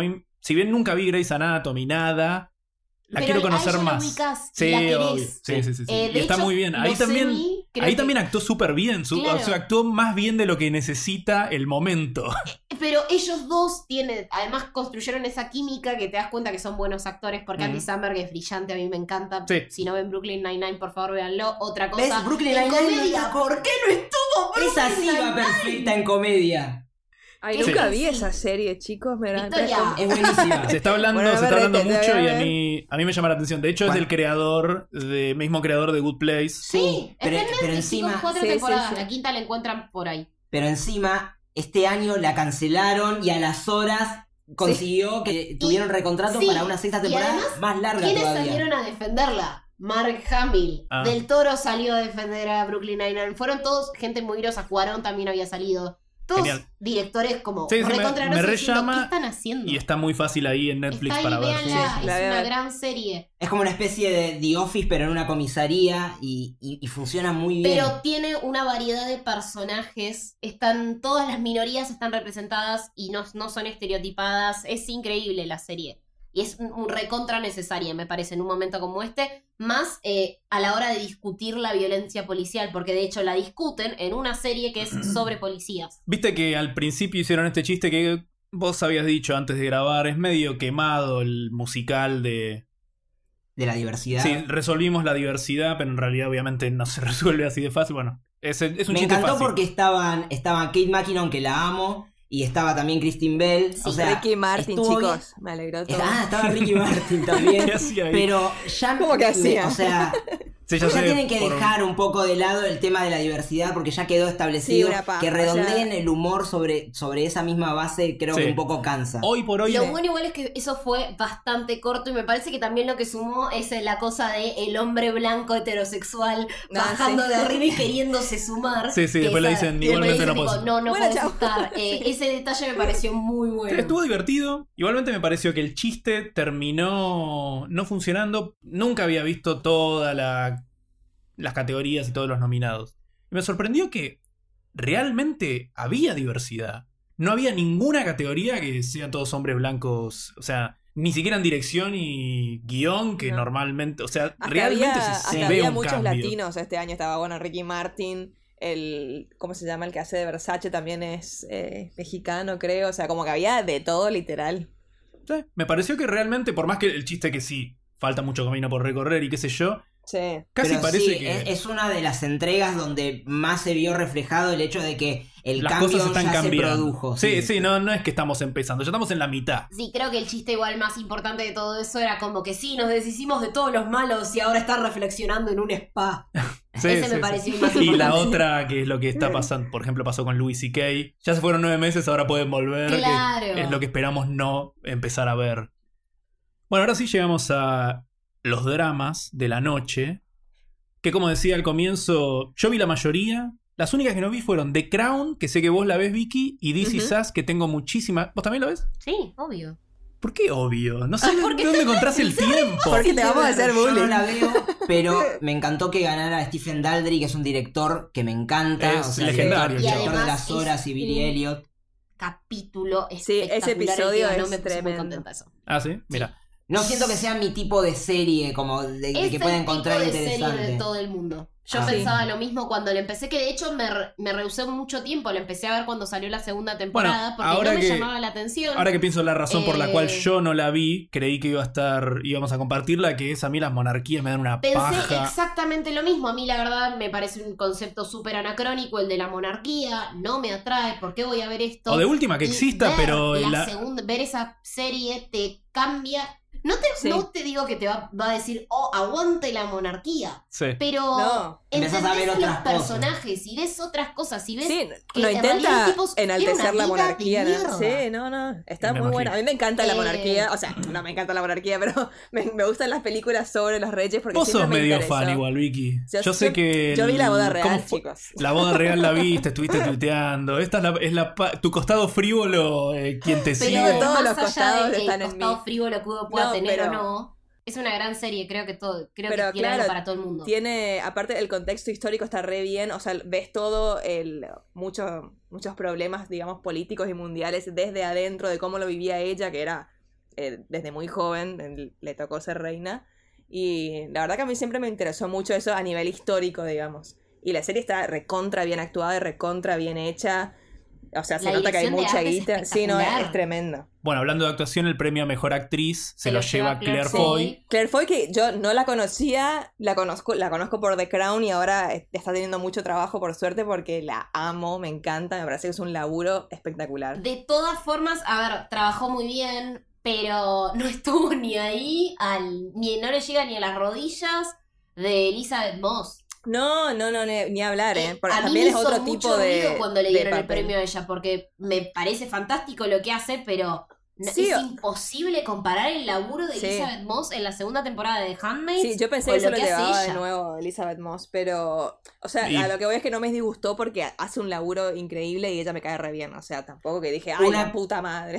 si bien nunca vi Grey's Anatomy, nada, la Pero quiero a conocer ella la más. ubicás y Sí, la querés. obvio. Sí. De Y está hecho, muy bien. Ahí los también, Emmy, creo que- actuó súper bien. Claro. O sea, actuó más bien de lo que necesita el momento. Pero ellos dos además construyeron esa química que te das cuenta que son buenos actores, porque Andy Samberg es brillante, a mí me encanta. Sí. Si no ven Brooklyn Nine-Nine, por favor, véanlo. Otra cosa, ¿Ves? Brooklyn en Nine-Nine comedia, no está- ¿por qué no estuvo Brooklyn Esa sí va Nine-Nine? perfecta en comedia. Ay, Sí. nunca vi Sí. esa serie, chicos. Victoria. Es buenísima. Se está hablando, Bueno, se está hablando te voy a mucho y ver. a mí me llama la atención. De hecho, es ¿Cuál? del mismo creador de Good Place. Sí, pero, está en pero Netflix, chicos, encima, 4 Sí, sí, temporadas. sí. La quinta la encuentran por ahí. pero encima, este año la cancelaron y a las horas consiguió que tuvieron recontrato sí, para una sexta y temporada además, más larga ¿Quiénes todavía. salieron a defenderla? Mark Hamill. Ah. Del Toro salió a defender a Brooklyn Nine-Nine. Fueron todos gente muy grosa. Cuarón también había salido. Todos Genial. directores como Sí, sí, recontra me grosos diciendo, rellama ¿qué están haciendo? Y está muy fácil ahí en Netflix Está ahí, para ver. véanla, Sí, es la voy a una ver. gran serie. Es como una especie de The Office, pero en una comisaría y funciona muy bien. Pero tiene una variedad de personajes. Todas las minorías están representadas y no son estereotipadas. Es increíble la serie. Y es un recontra necesaria, me parece, en un momento como este. Más a la hora de discutir la violencia policial. Porque de hecho la discuten en una serie que es sobre policías. Viste que al principio hicieron este chiste que vos habías dicho antes de grabar. Es medio quemado el musical de... De la diversidad. Sí, resolvimos la diversidad, pero en realidad obviamente no se resuelve así de fácil. Bueno, es un Me chiste encantó fácil. porque estaban Kate McKinnon, que la amo, y estaba también Kristen Bell. Sí, o sea, Ricky Martin, estuvo chicos. Me alegró todo. Estaba Ricky Martin también. ¿Qué hacía ahí? Pero ya... ¿Cómo que hacía? O sea... Sí, Ya sé, tienen que por- dejar un poco de lado el tema de la diversidad porque ya quedó establecido. Sí, una paja, que redondeen o sea- el humor sobre esa misma base, creo Sí. que un poco cansa. Hoy por hoy... Lo bueno igual es que eso fue bastante corto y me parece que también lo que sumó es la cosa de el hombre blanco heterosexual bajando sí. de arriba y queriéndose sumar. Sí, sí, Que después le esa- dicen, y después igualmente le no dicen, podés. tipo, no Bueno, podés chao. estar. Ese detalle me pareció muy bueno. Estuvo divertido. Igualmente me pareció que el chiste terminó no funcionando. Nunca había visto todas las categorías y todos los nominados. Y me sorprendió que realmente había diversidad. No había ninguna categoría que sean todos hombres blancos. O sea, ni siquiera en dirección y guión, que No. normalmente... O sea, Hasta realmente había, se hasta ve había un muchos cambio. latinos este año. Estaba, bueno, Ricky Martin. ¿Cómo se llama? El que hace de Versace también es mexicano, creo. O sea, como que había de todo, literal. Sí, me pareció que realmente, por más que el chiste que sí, falta mucho camino por recorrer y qué sé yo, Sí. casi Pero parece sí, que... es una de las entregas donde más se vio reflejado el hecho de que el las cambio cosas están ya cambiando. se produjo. Sí, no es que estamos empezando, ya estamos en la mitad. Sí, creo que el chiste igual más importante de todo eso era como que sí, nos deshicimos de todos los malos y ahora está reflexionando en un spa. Sí, Ese sí, me pareció sí. más Y importante. la otra, que es lo que está pasando, por ejemplo, pasó con Louis C.K. Ya se fueron 9 meses, ahora pueden volver. que Claro. es lo que esperamos no empezar a ver. Bueno, ahora sí llegamos a los dramas de la noche. Que como decía al comienzo, yo vi la mayoría. Las únicas que no vi fueron The Crown, que sé que vos la ves, Vicky, y This Is Us, que tengo muchísima... ¿Vos también la ves? Sí, obvio. ¿Por qué obvio? No sé porque de dónde está encontrás el tiempo. Porque te vamos a hacer Yo no bullying. la veo, pero me encantó que ganara Stephen Daldry, que es un director que me encanta. Es legendario, el el director chavo. de Las Horas y Billy Y además Elliot. Capítulo Sí, ese espectacular episodio el que ganó, es me puso muy tremendo. contenta eso. Ah, ¿sí? Mira. No siento que sea mi tipo de serie, como de Es que pueda el encontrar tipo de serie interesante. de todo el mundo. Yo Ah, pensaba sí. lo mismo cuando le empecé, que de hecho me rehusé mucho tiempo. Lo empecé a ver cuando salió la segunda temporada, porque ahora no me que- llamaba la atención. Ahora que pienso la razón por la cual Eh, yo no la vi, creí que íbamos a compartirla, que es a mí las monarquías me dan una Pensé paja. exactamente lo mismo. A mí la verdad me parece un concepto súper anacrónico el de la monarquía. No me atrae. ¿Por qué voy a ver esto? O de última que Y exista, ver pero ver esa serie te cambia. Sí. No te digo que te va a decir, oh, aguante la monarquía. Sí. Pero No. Empezás a ver entendés otras los cosas. personajes y ves otras cosas y ves Sí, que no en realidad intenta los tipos tienen enaltecer una la vida monarquía, de ¿no? mierda. Sí, no, está Me muy buena. A mí me encanta la Eh, monarquía, o sea, no me encanta la monarquía, pero me gustan las películas sobre los reyes porque Vos sos siempre me medio interesó. fan igual, Vicky. Yo sé que... Yo vi la boda ¿cómo real, fue? chicos. La boda real la viste, estuviste tuiteando. Esta tu costado frívolo, quien te Pero sigue. todos más los allá costados de están el en costado mí. frívolo que uno pueda No, tener pero- o no, es una gran serie, creo que tiene Pero algo claro, para todo el mundo. tiene, aparte el contexto histórico está re bien, o sea, ves todo muchos problemas, digamos, políticos y mundiales desde adentro de cómo lo vivía ella, que era desde muy joven le tocó ser reina. Y la verdad que a mí siempre me interesó mucho eso a nivel histórico, digamos. Y la serie está recontra bien actuada y recontra bien hecha. O sea, se nota que hay mucha guita. Sí, no, es tremendo. Bueno, hablando de actuación, el premio a Mejor Actriz se lo lleva Claire Foy. Sí. Claire Foy, que yo no la conocía, la conozco por The Crown y ahora está teniendo mucho trabajo, por suerte, porque la amo, me encanta, me parece que es un laburo espectacular. De todas formas, a ver, trabajó muy bien, pero no estuvo ni ahí, no le llega ni a las rodillas de Elizabeth Moss. No, ni hablar, Porque también es otro tipo de cuando le dieron el premio a ella, porque me parece fantástico lo que hace, pero sí, es imposible comparar el laburo de Elizabeth Moss en la segunda temporada de Handmaid's. Sí, yo pensé que se lo llevaba de nuevo Elizabeth Moss, pero, o sea, a lo que voy es que no me disgustó porque hace un laburo increíble y ella me cae re bien, o sea, tampoco que dije, ay, la puta madre.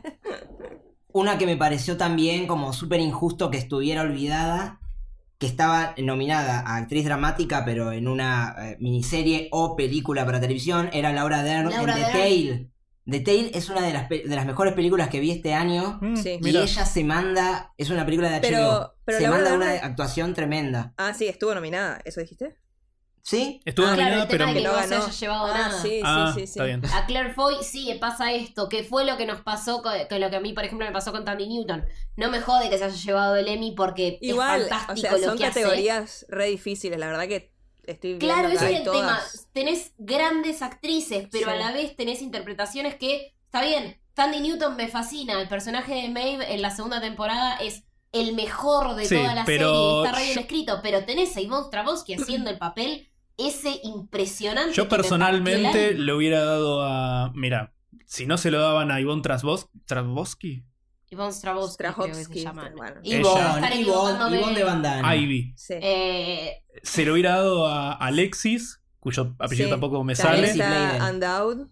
Una que me pareció también como súper injusto que estuviera olvidada, que estaba nominada a actriz dramática, pero en una miniserie o película para televisión, era Laura Dern en The Tale. The Tale es una de las mejores películas que vi este año. Sí. Y ella se manda, es una película de HBO, pero se manda una actuación tremenda. Ah, sí, estuvo nominada, ¿eso dijiste? ¿Sí? Estuvo nominada, pero que no se haya llevado nada. Sí. Está bien. A Claire Foy sí le pasa esto, que fue lo que nos pasó con lo que a mí, por ejemplo, me pasó con Thandie Newton. No me jode que se haya llevado el Emmy porque igual, es fantástico, o sea, son lo que categorías re difíciles, la verdad que estoy viendo. Claro, ese es el todas. tema. Tenés grandes actrices, pero a la vez tenés interpretaciones que, está bien, Thandie Newton me fascina, el personaje de Maeve en la segunda temporada es el mejor de toda la serie, está re bien escrito, pero tenés a Yvonne Strahovski haciendo el papel ese impresionante. Yo personalmente le hubiera dado a... Mira, si no se lo daban a Yvonne Strahovski. Yvonne Strahovski, creo que se llama. Bueno. Yvonne de Van Damme. Ivy. Sí. Se lo hubiera dado a Alexis, cuyo apellido tampoco me sale. Undoubted.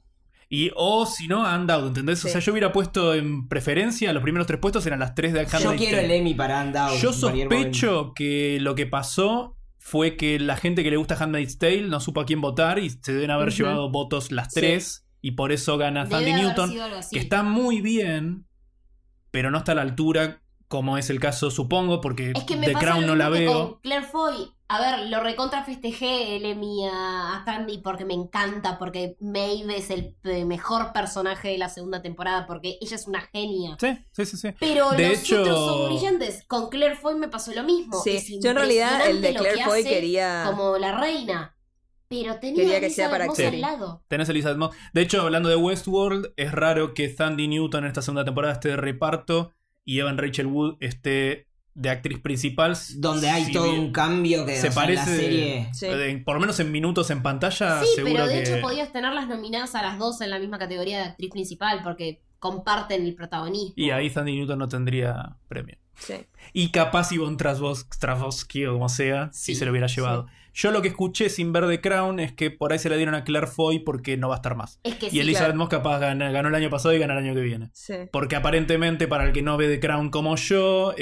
O si no, a Undoubted, ¿entendés? O sea, yo hubiera puesto en preferencia, los primeros 3 puestos eran las 3 de Handmaid's Tale. Yo quiero el Emmy para Undoubted. Yo sospecho que lo que pasó fue que la gente que le gusta Handmaid's Tale no supo a quién votar y se deben haber llevado votos las 3 y por eso gana Thandie Newton, que está muy bien, pero no está a la altura como es el caso, supongo, porque The Crown no la veo. Con Claire Foy, a ver, lo recontra festejé el Emmy a Thandie porque me encanta, porque Maeve es el mejor personaje de la segunda temporada, porque ella es una genia. Sí. Pero los otros son brillantes. Con Claire Foy me pasó lo mismo. Sí, yo en realidad el de Claire Foy quería... como la reina. Pero quería que sea para al lado. Tenés a Elizabeth Moss. De hecho, hablando de Westworld, es raro que Thandie Newton en esta segunda temporada esté de reparto y Evan Rachel Wood esté de actriz principal. Donde hay todo un cambio que se parece la serie... por lo menos en minutos en pantalla. Sí, seguro pero de que... hecho podías tenerlas nominadas a las dos en la misma categoría de actriz principal porque comparten el protagonismo. Y ahí Thandie Newton no tendría premio. Sí. Y capaz Yvonne Strahovski o como sea, si se lo hubiera llevado. Sí. Yo lo que escuché sin ver The Crown es que por ahí se la dieron a Claire Foy porque no va a estar más. Es que y Elizabeth Moss capaz ganó el año pasado y gana el año que viene. Sí. Porque aparentemente, para el que no ve The Crown como yo,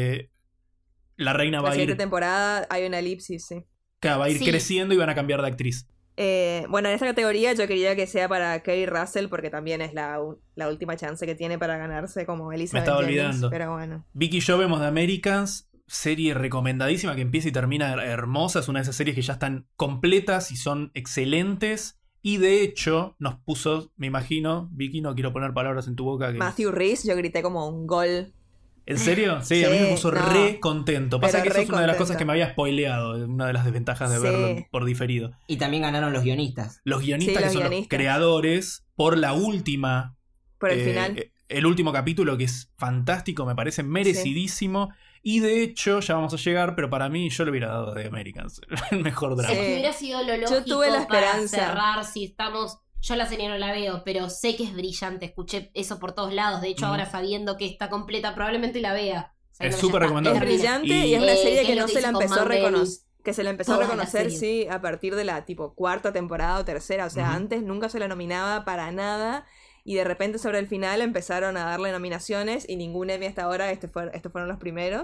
la reina va a ir... La siguiente temporada hay una elipsis, sí. Claro, va a ir creciendo y van a cambiar de actriz. Bueno, en esta categoría yo quería que sea para Kerry Russell porque también es la última chance que tiene para ganarse como Elizabeth Me estaba Jennings, olvidando. pero bueno. Vicky y yo vemos The Americans, serie recomendadísima que empieza y termina hermosa. Es una de esas series que ya están completas y son excelentes. Y de hecho nos puso, me imagino, Vicky, no quiero poner palabras en tu boca. Que... Matthew Rhys, yo grité como un gol. ¿En serio? Sí, a mí me puso re contento. Pasa que eso es una de las cosas que me había spoileado, una de las desventajas de verlo por diferido. Y también ganaron los guionistas. Los guionistas que son los creadores por la última... Por el final. El último capítulo, que es fantástico, me parece merecidísimo. Y de hecho, ya vamos a llegar, pero para mí yo le hubiera dado The Americans, el mejor drama. Es que hubiera sido lo lógico. Yo tuve la esperanza. Para cerrar, si estamos... Yo la serie no la veo, pero sé que es brillante. Escuché eso por todos lados. De hecho, ahora sabiendo que está completa, probablemente la vea. Es súper recomendable. Es brillante y es una serie que no se la empezó a reconocer. Que se la empezó a reconocer, sí, a partir de la tipo cuarta temporada o tercera. O sea, antes nunca se la nominaba para nada. Y de repente sobre el final empezaron a darle nominaciones. Y ningún Emmy hasta ahora, estos fueron los primeros.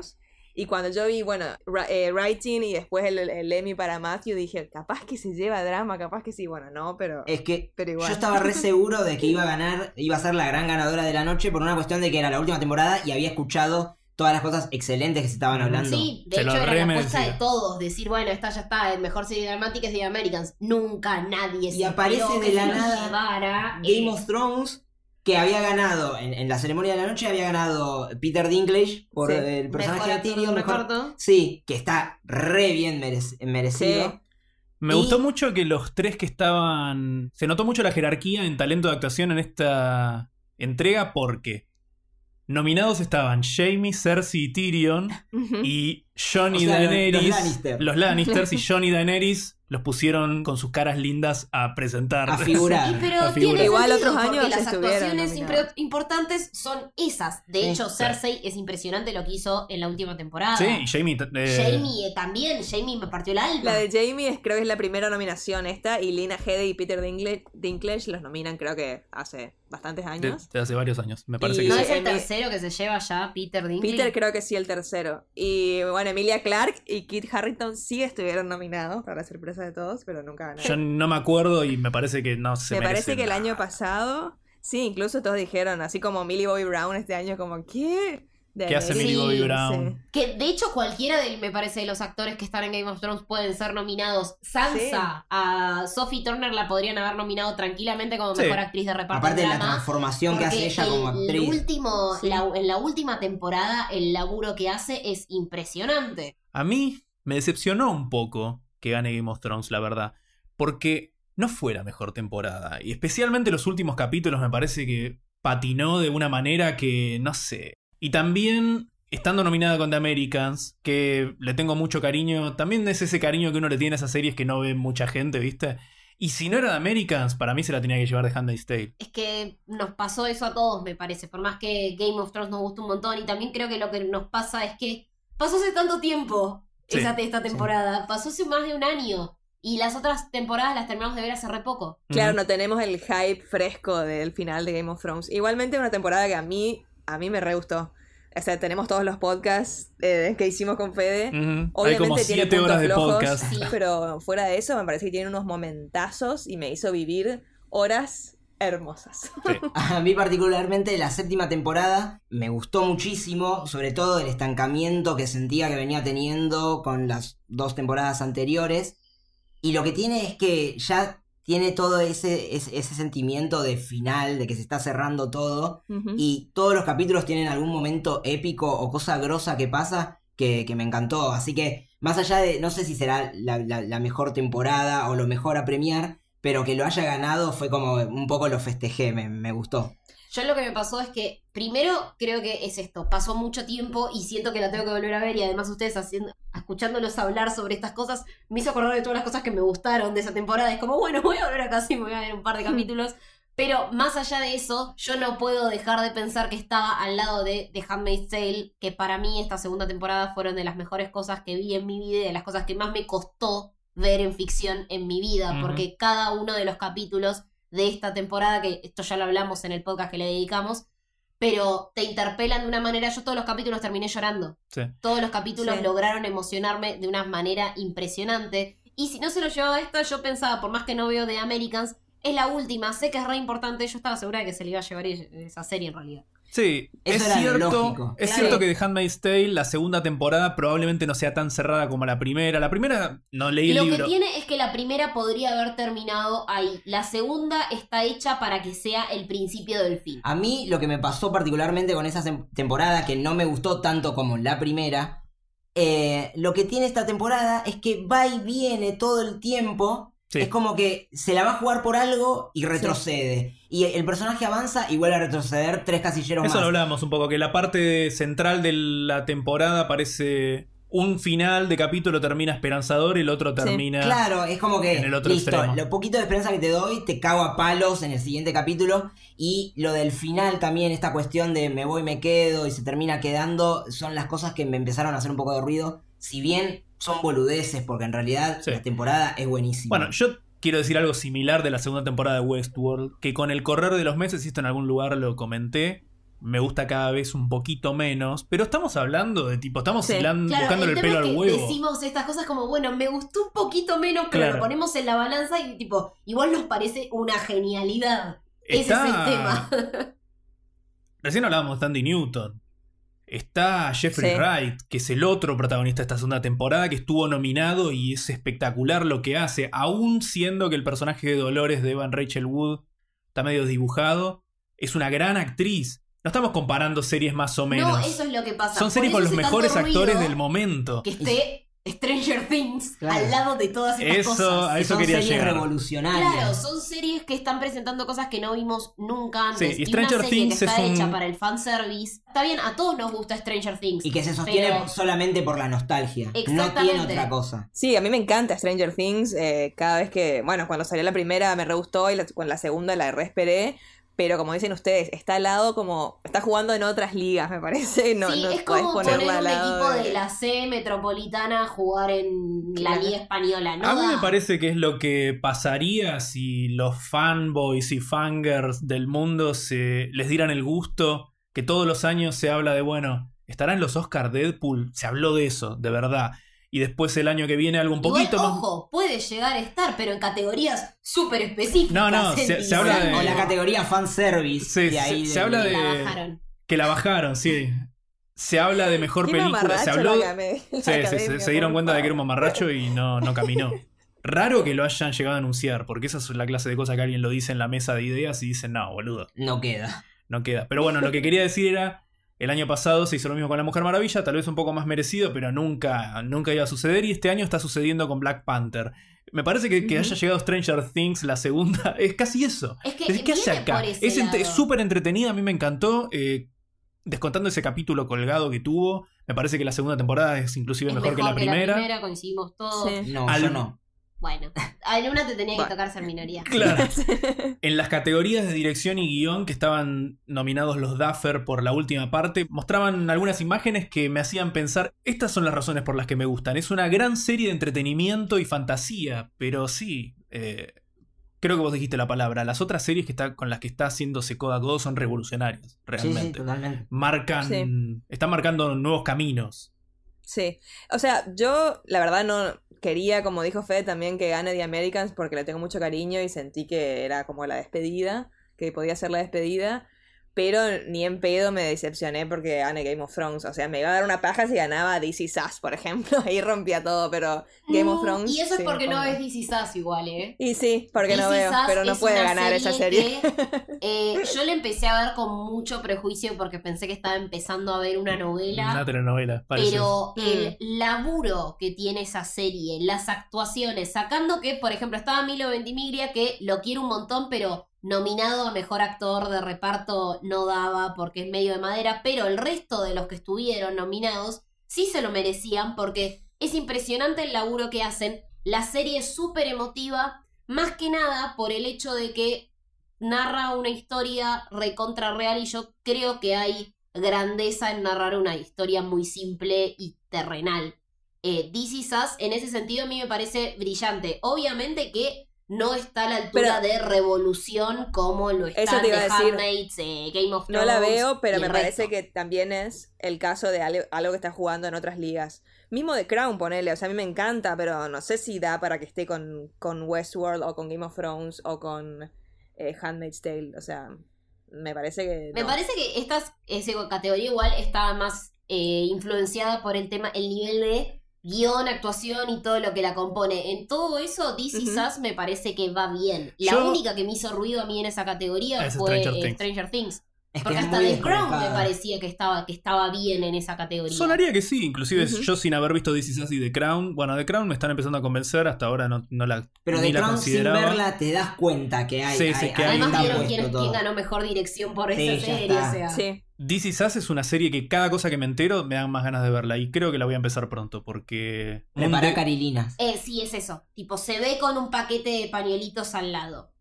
Y cuando yo vi, bueno, Writing y después el Emmy para Matthew, dije, capaz que se lleva drama, capaz que sí. Bueno, no, pero... Es que pero igual. yo estaba re seguro de que iba a ganar, iba a ser la gran ganadora de la noche por una cuestión de que era la última temporada y había escuchado todas las cosas excelentes que se estaban hablando. Sí, de Se hecho lo era la apuesta remerecía. de todos. Decir, bueno, esta ya está, el mejor serie dramática es The Americans. Nunca nadie se Y aparece esperó de que la se lo nada llevara. Game of Thrones, que había ganado en la ceremonia de la noche, había ganado Peter Dinklage por Sí, el personaje mejor de actor Tyrion. de reparto. Sí, que está re bien merecido. Sí. Me Y- gustó mucho que los tres que estaban... Se notó mucho la jerarquía en talento de actuación en esta entrega porque nominados estaban Jaime, Cersei y Tyrion Ujú. y Jon y O sea, Daenerys. los Lannister. Los Lannisters y Jon y Daenerys los pusieron con sus caras lindas a presentar. A figurar. Y pero La tiene figura. Igual sentido, otros porque años las estuvieron actuaciones nominados. importantes son esas. De Sí. hecho, Cersei es impresionante lo que hizo en la última temporada. Sí, y Jaime... Jamie también. Jamie me partió el alma. La de Jamie creo que es la primera nominación esta, y Lena Headey y Peter Dinklage los nominan creo que hace bastantes años. de hace varios años, me parece Y- que ¿No sí. es el Emi- tercero que se lleva ya Peter Dinklage? Peter creo que sí, el tercero. Y bueno, Emilia Clarke y Kit Harington sí estuvieron nominados, para la sorpresa de todos, pero nunca ganaron. Yo no me acuerdo y me parece que no se Me parece merecen que el nada. año pasado, sí, incluso todos dijeron, así como Millie Bobby Brown este año, como, ¿qué? ¿Qué hace Millie Bobby Brown? Sí. Que de hecho cualquiera me parece, de los actores que están en Game of Thrones pueden ser nominados. Sansa, a Sophie Turner la podrían haber nominado tranquilamente como Sí. mejor actriz de reparto. Aparte de la drama, transformación que hace porque ella como el actriz. último, Sí. en la última temporada el laburo que hace es impresionante. A mí me decepcionó un poco que gane Game of Thrones, la verdad. Porque no fue la mejor temporada. Y especialmente los últimos capítulos me parece que patinó de una manera que no sé. Y también, estando nominada con The Americans, que le tengo mucho cariño, también es ese cariño que uno le tiene a esas series que no ve mucha gente, ¿viste? Y si no era The Americans, para mí se la tenía que llevar de Handmaid's Tale. Es que nos pasó eso a todos, me parece. Por más que Game of Thrones nos gustó un montón. Y también creo que lo que nos pasa es que pasó hace tanto tiempo Sí. esta temporada. Pasó hace más de un año. Y las otras temporadas las terminamos de ver hace re poco. Claro, Ujú. no tenemos el hype fresco del final de Game of Thrones. Igualmente una temporada que a mí me re gustó. O sea, tenemos todos los podcasts que hicimos con Fede. Ujú. Hay Obviamente como tiene 7 horas de puntos flojos, podcast. Sí. pero fuera de eso me parece que tiene unos momentazos y me hizo vivir horas hermosas. Sí. A mí particularmente la séptima temporada me gustó muchísimo, sobre todo el estancamiento que sentía que venía teniendo con las 2 temporadas anteriores. Y lo que tiene es que ya tiene todo ese sentimiento de final, de que se está cerrando todo. Ujú. Y todos los capítulos tienen algún momento épico o cosa grosa que pasa que me encantó. Así que más allá de, no sé si será la mejor temporada o lo mejor a premiar, pero que lo haya ganado fue como un poco lo festejé, me gustó. Yo lo que me pasó es que, primero, creo que es esto. Pasó mucho tiempo y siento que la tengo que volver a ver. Y además ustedes escuchándolos hablar sobre estas cosas, me hizo acordar de todas las cosas que me gustaron de esa temporada. Es como, bueno, voy a volver a casa y me voy a ver un par de capítulos. Pero más allá de eso, yo no puedo dejar de pensar que estaba al lado de The Handmaid's Tale, que para mí esta segunda temporada fueron de las mejores cosas que vi en mi vida y de las cosas que más me costó ver en ficción en mi vida, Ujú. porque cada uno de los capítulos de esta temporada, que esto ya lo hablamos en el podcast que le dedicamos, pero te interpelan de una manera. Yo todos los capítulos terminé llorando. Sí. Todos los capítulos Sí. lograron emocionarme de una manera impresionante. Y si no se lo llevaba esta, yo pensaba, por más que no veo The Americans, es la última, sé que es re importante. Yo estaba segura de que se le iba a llevar esa serie en realidad. Sí, Eso es era lo cierto, lógico. es Claro. cierto que The Handmaid's Tale, la segunda temporada, probablemente no sea tan cerrada como la primera. La primera no leí Lo el que libro. tiene es que la primera podría haber terminado ahí. La segunda está hecha para que sea el principio del fin. A mí lo que me pasó particularmente con esa temporada, que no me gustó tanto como la primera, lo que tiene esta temporada es que va y viene todo el tiempo. Sí. Es como que se la va a jugar por algo y retrocede. Y el personaje avanza y vuelve a retroceder 3 casilleros Eso más. lo hablábamos un poco, que la parte central de la temporada parece un final de capítulo termina esperanzador y el otro termina... Claro, es como que En el otro listo, extremo. lo poquito de esperanza que te doy te cago a palos en el siguiente capítulo. Y lo del final también, esta cuestión de me voy, me quedo y se termina quedando, son las cosas que me empezaron a hacer un poco de ruido. Si bien son boludeces, porque en realidad Sí. la temporada es buenísima. Bueno, yo quiero decir algo similar de la segunda temporada de Westworld, que con el correr de los meses, y esto en algún lugar lo comenté, me gusta cada vez un poquito menos. Pero estamos hablando de tipo, estamos Sí. buscándole el tema pelo es al que huevo. decimos estas cosas como, bueno, me gustó un poquito menos, pero Claro. lo ponemos en la balanza y tipo, igual nos parece una genialidad. Ese es Está- el tema. Recién hablábamos de Tandy Newton. Está Jeffrey Sí. Wright, que es el otro protagonista de esta segunda temporada, que estuvo nominado y es espectacular lo que hace, aún siendo que el personaje de Dolores de Evan Rachel Wood está medio dibujado. Es una gran actriz. No estamos comparando series más o menos. No, eso es lo que pasa. Son Por series eso con los hace tanto mejores actores ruido del momento. Que esté Stranger Things Claro. al lado de todas estas Eso, cosas. a Que eso son quería series llegar. revolucionarias. Claro, son series que están presentando cosas que no vimos nunca antes. Sí, y y una Stranger serie Things que está es un- hecha para el fanservice. Está bien, a todos nos gusta Stranger Things. Y que se sostiene pero- solamente por la nostalgia. No Exactamente. tiene otra cosa. Sí, a mí me encanta Stranger Things. Cada vez que, bueno, cuando salió la primera me re gustó y con la segunda la re esperé. Pero como dicen ustedes, está al lado como... Está jugando en otras ligas, me parece. No, sí, no es podés como poner ponerla un al lado equipo de la C metropolitana a jugar en la Claro. Liga Española. ¿No A mí da? me parece que es lo que pasaría si los fanboys y fangirls del mundo les dieran el gusto, que todos los años se habla de, bueno, ¿estará en los Oscar Deadpool? Se habló de eso, de verdad. Y después el año que viene algo un poquito Igual, más... ojo, puede llegar a estar, pero en categorías súper específicas. No, se habla de- O la categoría fanservice. Sí, de ahí se habla de... La bajaron. Que la bajaron, sí. Se habla de mejor Qué película. Se mamarracho habló... la academia, Se dieron por cuenta de que era un favor. mamarracho y no caminó. Raro que lo hayan llegado a anunciar, porque esa es la clase de cosas que alguien lo dice en la mesa de ideas y dicen, no, boludo, No queda. no queda. Pero bueno, lo que quería decir era, el año pasado se hizo lo mismo con La Mujer Maravilla, tal vez un poco más merecido, pero nunca iba a suceder, y este año está sucediendo con Black Panther. Me parece que haya llegado Stranger Things, la segunda, es casi eso. Es que ¿Qué hace viene acá? por ese Es lado. súper entretenida, a mí me encantó. Descontando ese capítulo colgado que tuvo, me parece que la segunda temporada es inclusive Es mejor que la primera. coincidimos todos. Sí. No, Al- yo no. Bueno, en una te tenía que Bueno. tocar ser minoría. Claro. En las categorías de dirección y guión que estaban nominados los Duffer por la última parte, mostraban algunas imágenes que me hacían pensar, estas son las razones por las que me gustan. Es una gran serie de entretenimiento y fantasía, pero sí, creo que vos dijiste la palabra. Las otras series con las que está haciéndose codo a codo son revolucionarias, Sí, sí, realmente. totalmente. Están marcando nuevos caminos. Sí, o sea, yo la verdad no quería, como dijo Fede también, que gane The Americans porque le tengo mucho cariño y sentí que era como la despedida, que podía ser la despedida, pero ni en pedo me decepcioné porque gane Game of Thrones, o sea, me iba a dar una paja si ganaba This Is Us, por ejemplo, ahí rompía todo, pero Game of Thrones... Y eso es sí, porque no pongo. ves This Is Us igual, ¿eh? Y sí, porque no This Is veo, Us pero no es puede una ganar esa serie. que, yo la empecé a ver con mucho prejuicio porque pensé que estaba empezando a ver una novela. Una telenovela, parece. Pero el laburo que tiene esa serie, las actuaciones, sacando que, por ejemplo, estaba Milo Ventimiglia, que lo quiero un montón, pero nominado a mejor actor de reparto no daba porque es medio de madera, pero el resto de los que estuvieron nominados sí se lo merecían porque es impresionante el laburo que hacen. La serie es súper emotiva, más que nada por el hecho de que narra una historia recontra real y yo creo que hay grandeza en narrar una historia muy simple y terrenal. This Is Us, en ese sentido, a mí me parece brillante. Obviamente que no está a la altura de revolución como lo Eso está te iba The a decir. Handmaid's, Game of Thrones. No la veo, pero y me el parece resto. que también es el caso de algo que está jugando en otras ligas. Mismo de Crown, ponele, o sea, a mí me encanta, pero no sé si da para que esté con Westworld o con Game of Thrones o con Handmaid's Tale, o sea, me parece que... Me no. parece que esa categoría igual está más influenciada por el nivel de guión, actuación y todo lo que la compone. En todo eso, This Is Us me parece que va bien. La Yo- única que me hizo ruido a mí en esa categoría Es fue Stranger Stranger Things. Things. Es que Porque es hasta muy The Crown me descolocada. parecía que estaba bien en esa categoría. Sonaría que sí, inclusive Ujú. yo sin haber visto This Is Us y The Crown. Bueno, The Crown me están empezando a convencer, hasta ahora no la Pero ni de la Crown sin consideraba. verla te das cuenta que hay. Sí, sí, que hay- Además está vieron puesto quién todo. ganó mejor dirección por Sí, esa ya serie. está. O sea. Sí. This Is Us es una serie que cada cosa que me entero me dan más ganas de verla y creo que la voy a empezar pronto porque... Prepará carilinas. Sí, es eso. Tipo, se ve con un paquete de pañuelitos al lado.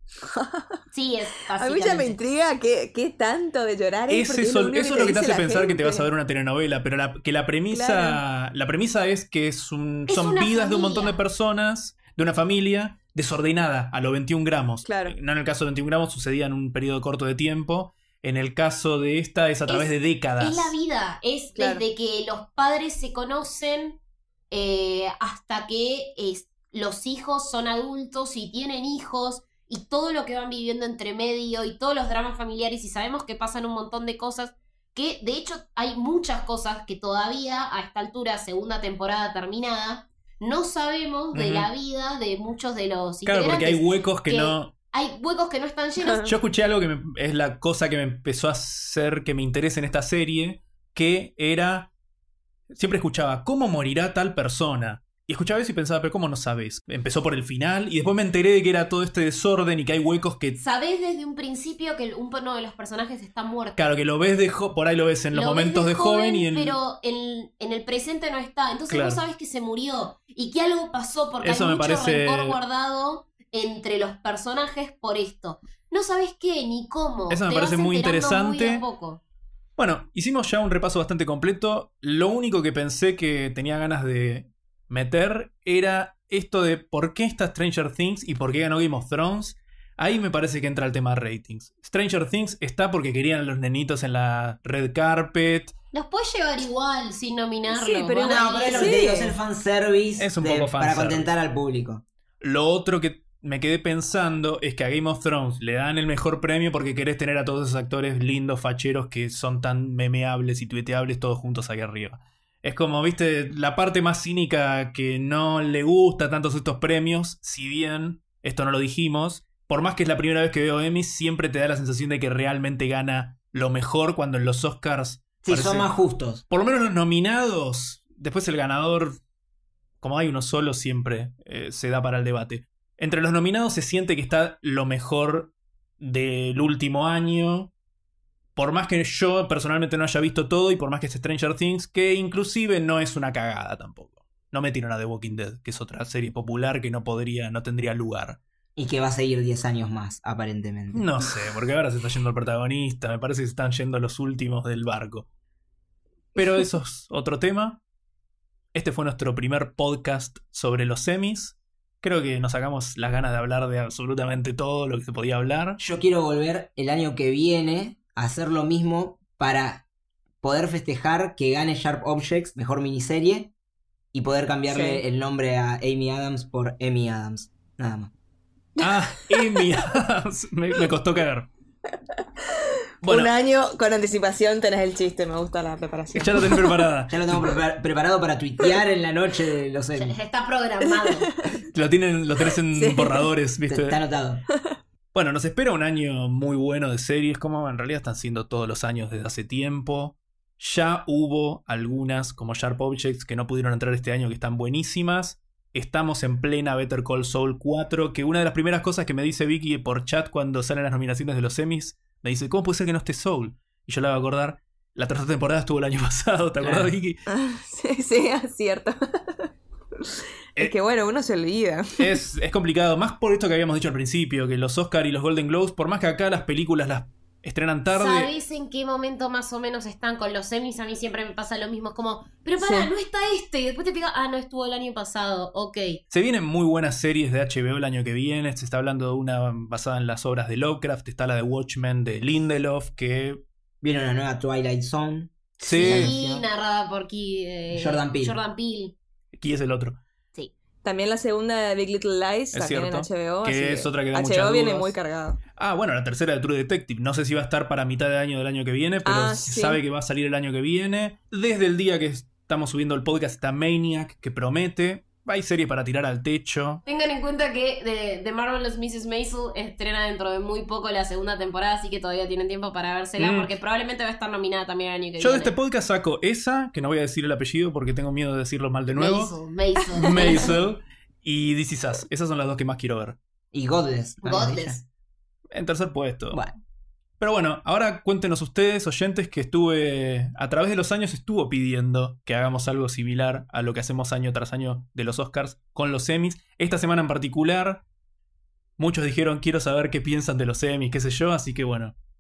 Sí, es A mí ya me básicamente. intriga qué tanto de llorar es. Es porque eso, único eso es lo que te dice hace la pensar que te gente. vas a ver una telenovela, pero la premisa Claro. la premisa es que Es son una vidas de un montón de familia. personas, de una familia desordenada a los 21 gramos. Claro. No en el caso de 21 gramos, sucedía en un periodo corto de tiempo. En el caso de esta es a través de décadas. Es la vida, es Claro. desde que los padres se conocen hasta que los hijos son adultos y tienen hijos y todo lo que van viviendo entre medio y todos los dramas familiares y sabemos que pasan un montón de cosas que de hecho hay muchas cosas que todavía a esta altura, segunda temporada terminada, no sabemos de la vida de muchos de los Claro, porque hay huecos que no... Hay huecos que no están llenos. Yo escuché algo que es la cosa que me empezó a hacer que me interese en esta serie, que era... Siempre escuchaba, ¿cómo morirá tal persona? Y escuchaba eso y pensaba, pero ¿cómo no sabes? Empezó por el final y después me enteré de que era todo este desorden y que hay huecos que... Sabés desde un principio que uno de los personajes está muerto. Claro, que lo ves por ahí lo ves en los Lo ves momentos de joven y en... Pero en el presente no está. Entonces Claro. vos sabés que se murió y que algo pasó porque Eso hay me mucho parece- rencor guardado entre los personajes por esto. No sabés qué ni cómo. Eso me Te parece vas muy enterando interesante. muy de a poco. Bueno, hicimos ya un repaso bastante completo. Lo único que pensé que tenía ganas de meter era esto de por qué está Stranger Things y por qué ganó Game of Thrones. Ahí me parece que entra el tema ratings. Stranger Things está porque querían a los nenitos en la red carpet. Los puedes llevar igual sin nominarlos. Sí, pero van no, ahí. No, pero es lo que Sí. te digo, es el fanservice Es un poco para fanservice. contentar al público. Lo otro que me quedé pensando es que a Game of Thrones le dan el mejor premio porque querés tener a todos esos actores lindos, facheros que son tan memeables y tuiteables todos juntos aquí arriba. Es como, viste, la parte más cínica que no le gusta tantos estos premios, si bien, esto no lo dijimos, por más que es la primera vez que veo Emmy, siempre te da la sensación de que realmente gana lo mejor cuando en los Oscars... Sí, parece- son más justos. Por lo menos los nominados, después el ganador, como hay uno solo, siempre se da para el debate. Entre los nominados se siente que está lo mejor del último año. Por más que yo personalmente no haya visto todo y por más que es Stranger Things, que inclusive no es una cagada tampoco. No me tiran a The Walking Dead, que es otra serie popular que no tendría lugar. Y que va a seguir 10 años más, aparentemente. No sé, porque ahora se está yendo el protagonista, me parece que se están yendo los últimos del barco. Pero eso es otro tema. Este fue nuestro primer podcast sobre los semis. Creo que nos sacamos las ganas de hablar de absolutamente todo lo que se podía hablar. Yo quiero volver el año que viene a hacer lo mismo para poder festejar que gane Sharp Objects, mejor miniserie, y poder cambiarle Sí. el nombre a Amy Adams por Emmy Adams. Nada más. Ah, Amy Adams. me costó caer. Bueno, Un año con anticipación tenés el chiste, me gusta la preparación. ya lo tenés preparada. Ya lo tengo preparado para tuitear en la noche de los Ya Emmy. está programado. Lo tenés en Sí. borradores, ¿viste? Está anotado. Bueno, nos espera un año muy bueno de series, como en realidad están siendo todos los años desde hace tiempo. Ya hubo algunas, como Sharp Objects, que no pudieron entrar este año, que están buenísimas. Estamos en plena Better Call Saul 4, que una de las primeras cosas que me dice Vicky por chat cuando salen las nominaciones de los Emmys, me dice, ¿cómo puede ser que no esté Saul? Y yo le voy a acordar, la tercera temporada estuvo el año pasado, ¿te acordás, Claro. Vicky? Sí, sí, es cierto. Es que bueno, uno se olvida. Es complicado, más por esto que habíamos dicho al principio, que los Oscar y los Golden Globes, por más que acá las películas las estrenan tarde... ¿Sabés en qué momento más o menos están con los semis? A mí siempre me pasa lo mismo. Es como, pero para, Sí. no está este. Y después te pica, no estuvo el año pasado. Ok. Se vienen muy buenas series de HBO el año que viene. Se está hablando de una basada en las obras de Lovecraft. Está la de Watchmen de Lindelof, que... Viene una nueva Twilight Zone. Sí, Sí, narrada por Jordan Peele. Jordan Peele. aquí es el otro. También la segunda de Big Little Lies, Es también en cierto, HBO. que así es otra que da HBO muchas viene dudas. muy cargado. Ah, bueno, la tercera de True Detective. No sé si va a estar para mitad de año del año que viene, pero se Sí. sabe que va a salir el año que viene. Desde el día que estamos subiendo el podcast está Maniac, que promete. Hay series para tirar al techo. Tengan en cuenta que The Marvelous Mrs. Maisel estrena dentro de muy poco la segunda temporada, así que todavía tienen tiempo para vérsela, porque probablemente va a estar nominada también el año que Yo de viene. este podcast saco esa, que no voy a decir el apellido porque tengo miedo de decirlo mal de nuevo. Maisel. Maisel. Y This Is Us. Esas son las dos que más quiero ver. Y Godless. Godless. En tercer puesto. Bueno, Pero bueno, ahora cuéntenos ustedes, oyentes, que a través de los años estuvo pidiendo que hagamos algo similar a lo que hacemos año tras año de los Oscars con los Emmys. Esta semana en particular, muchos dijeron, quiero saber qué piensan de los Emmys, qué sé yo, así que bueno,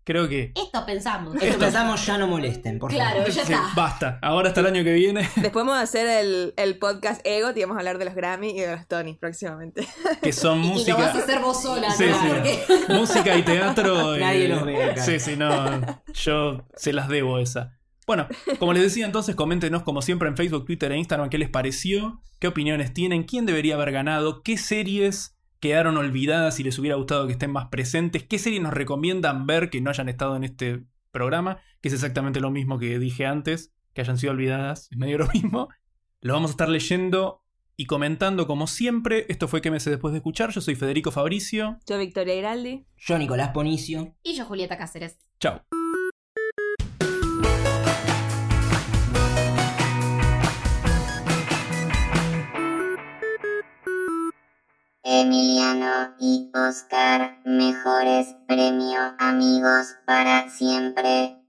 Creo que... Esto pensamos. Esto pensamos, ya no molesten, por Claro, favor. ya Sí, está. basta. Ahora hasta el año que viene, Después vamos a hacer el podcast Ego y vamos a hablar de los Grammy y de los Tony próximamente. que son Y lo vas a música... hacer vos sola, Sí, ¿no? sí. Porque- Música y teatro. Nadie los ve acá. Sí, sí, no. Yo se las debo esa. Bueno, como les decía entonces, coméntenos como siempre en Facebook, Twitter e Instagram qué les pareció, qué opiniones tienen, quién debería haber ganado, qué series quedaron olvidadas y les hubiera gustado que estén más presentes, qué series nos recomiendan ver que no hayan estado en este programa, que es exactamente lo mismo que dije antes, que hayan sido olvidadas, es medio lo mismo. Lo vamos a estar leyendo y comentando como siempre. Esto fue ¿Qué meses después de escuchar? Yo soy Federico Fabricio. Yo, Victoria Iraldi. Yo, Nicolás Ponicio. Y yo, Julieta Cáceres. Chao. Emiliano y Oscar, mejores premio amigos para siempre.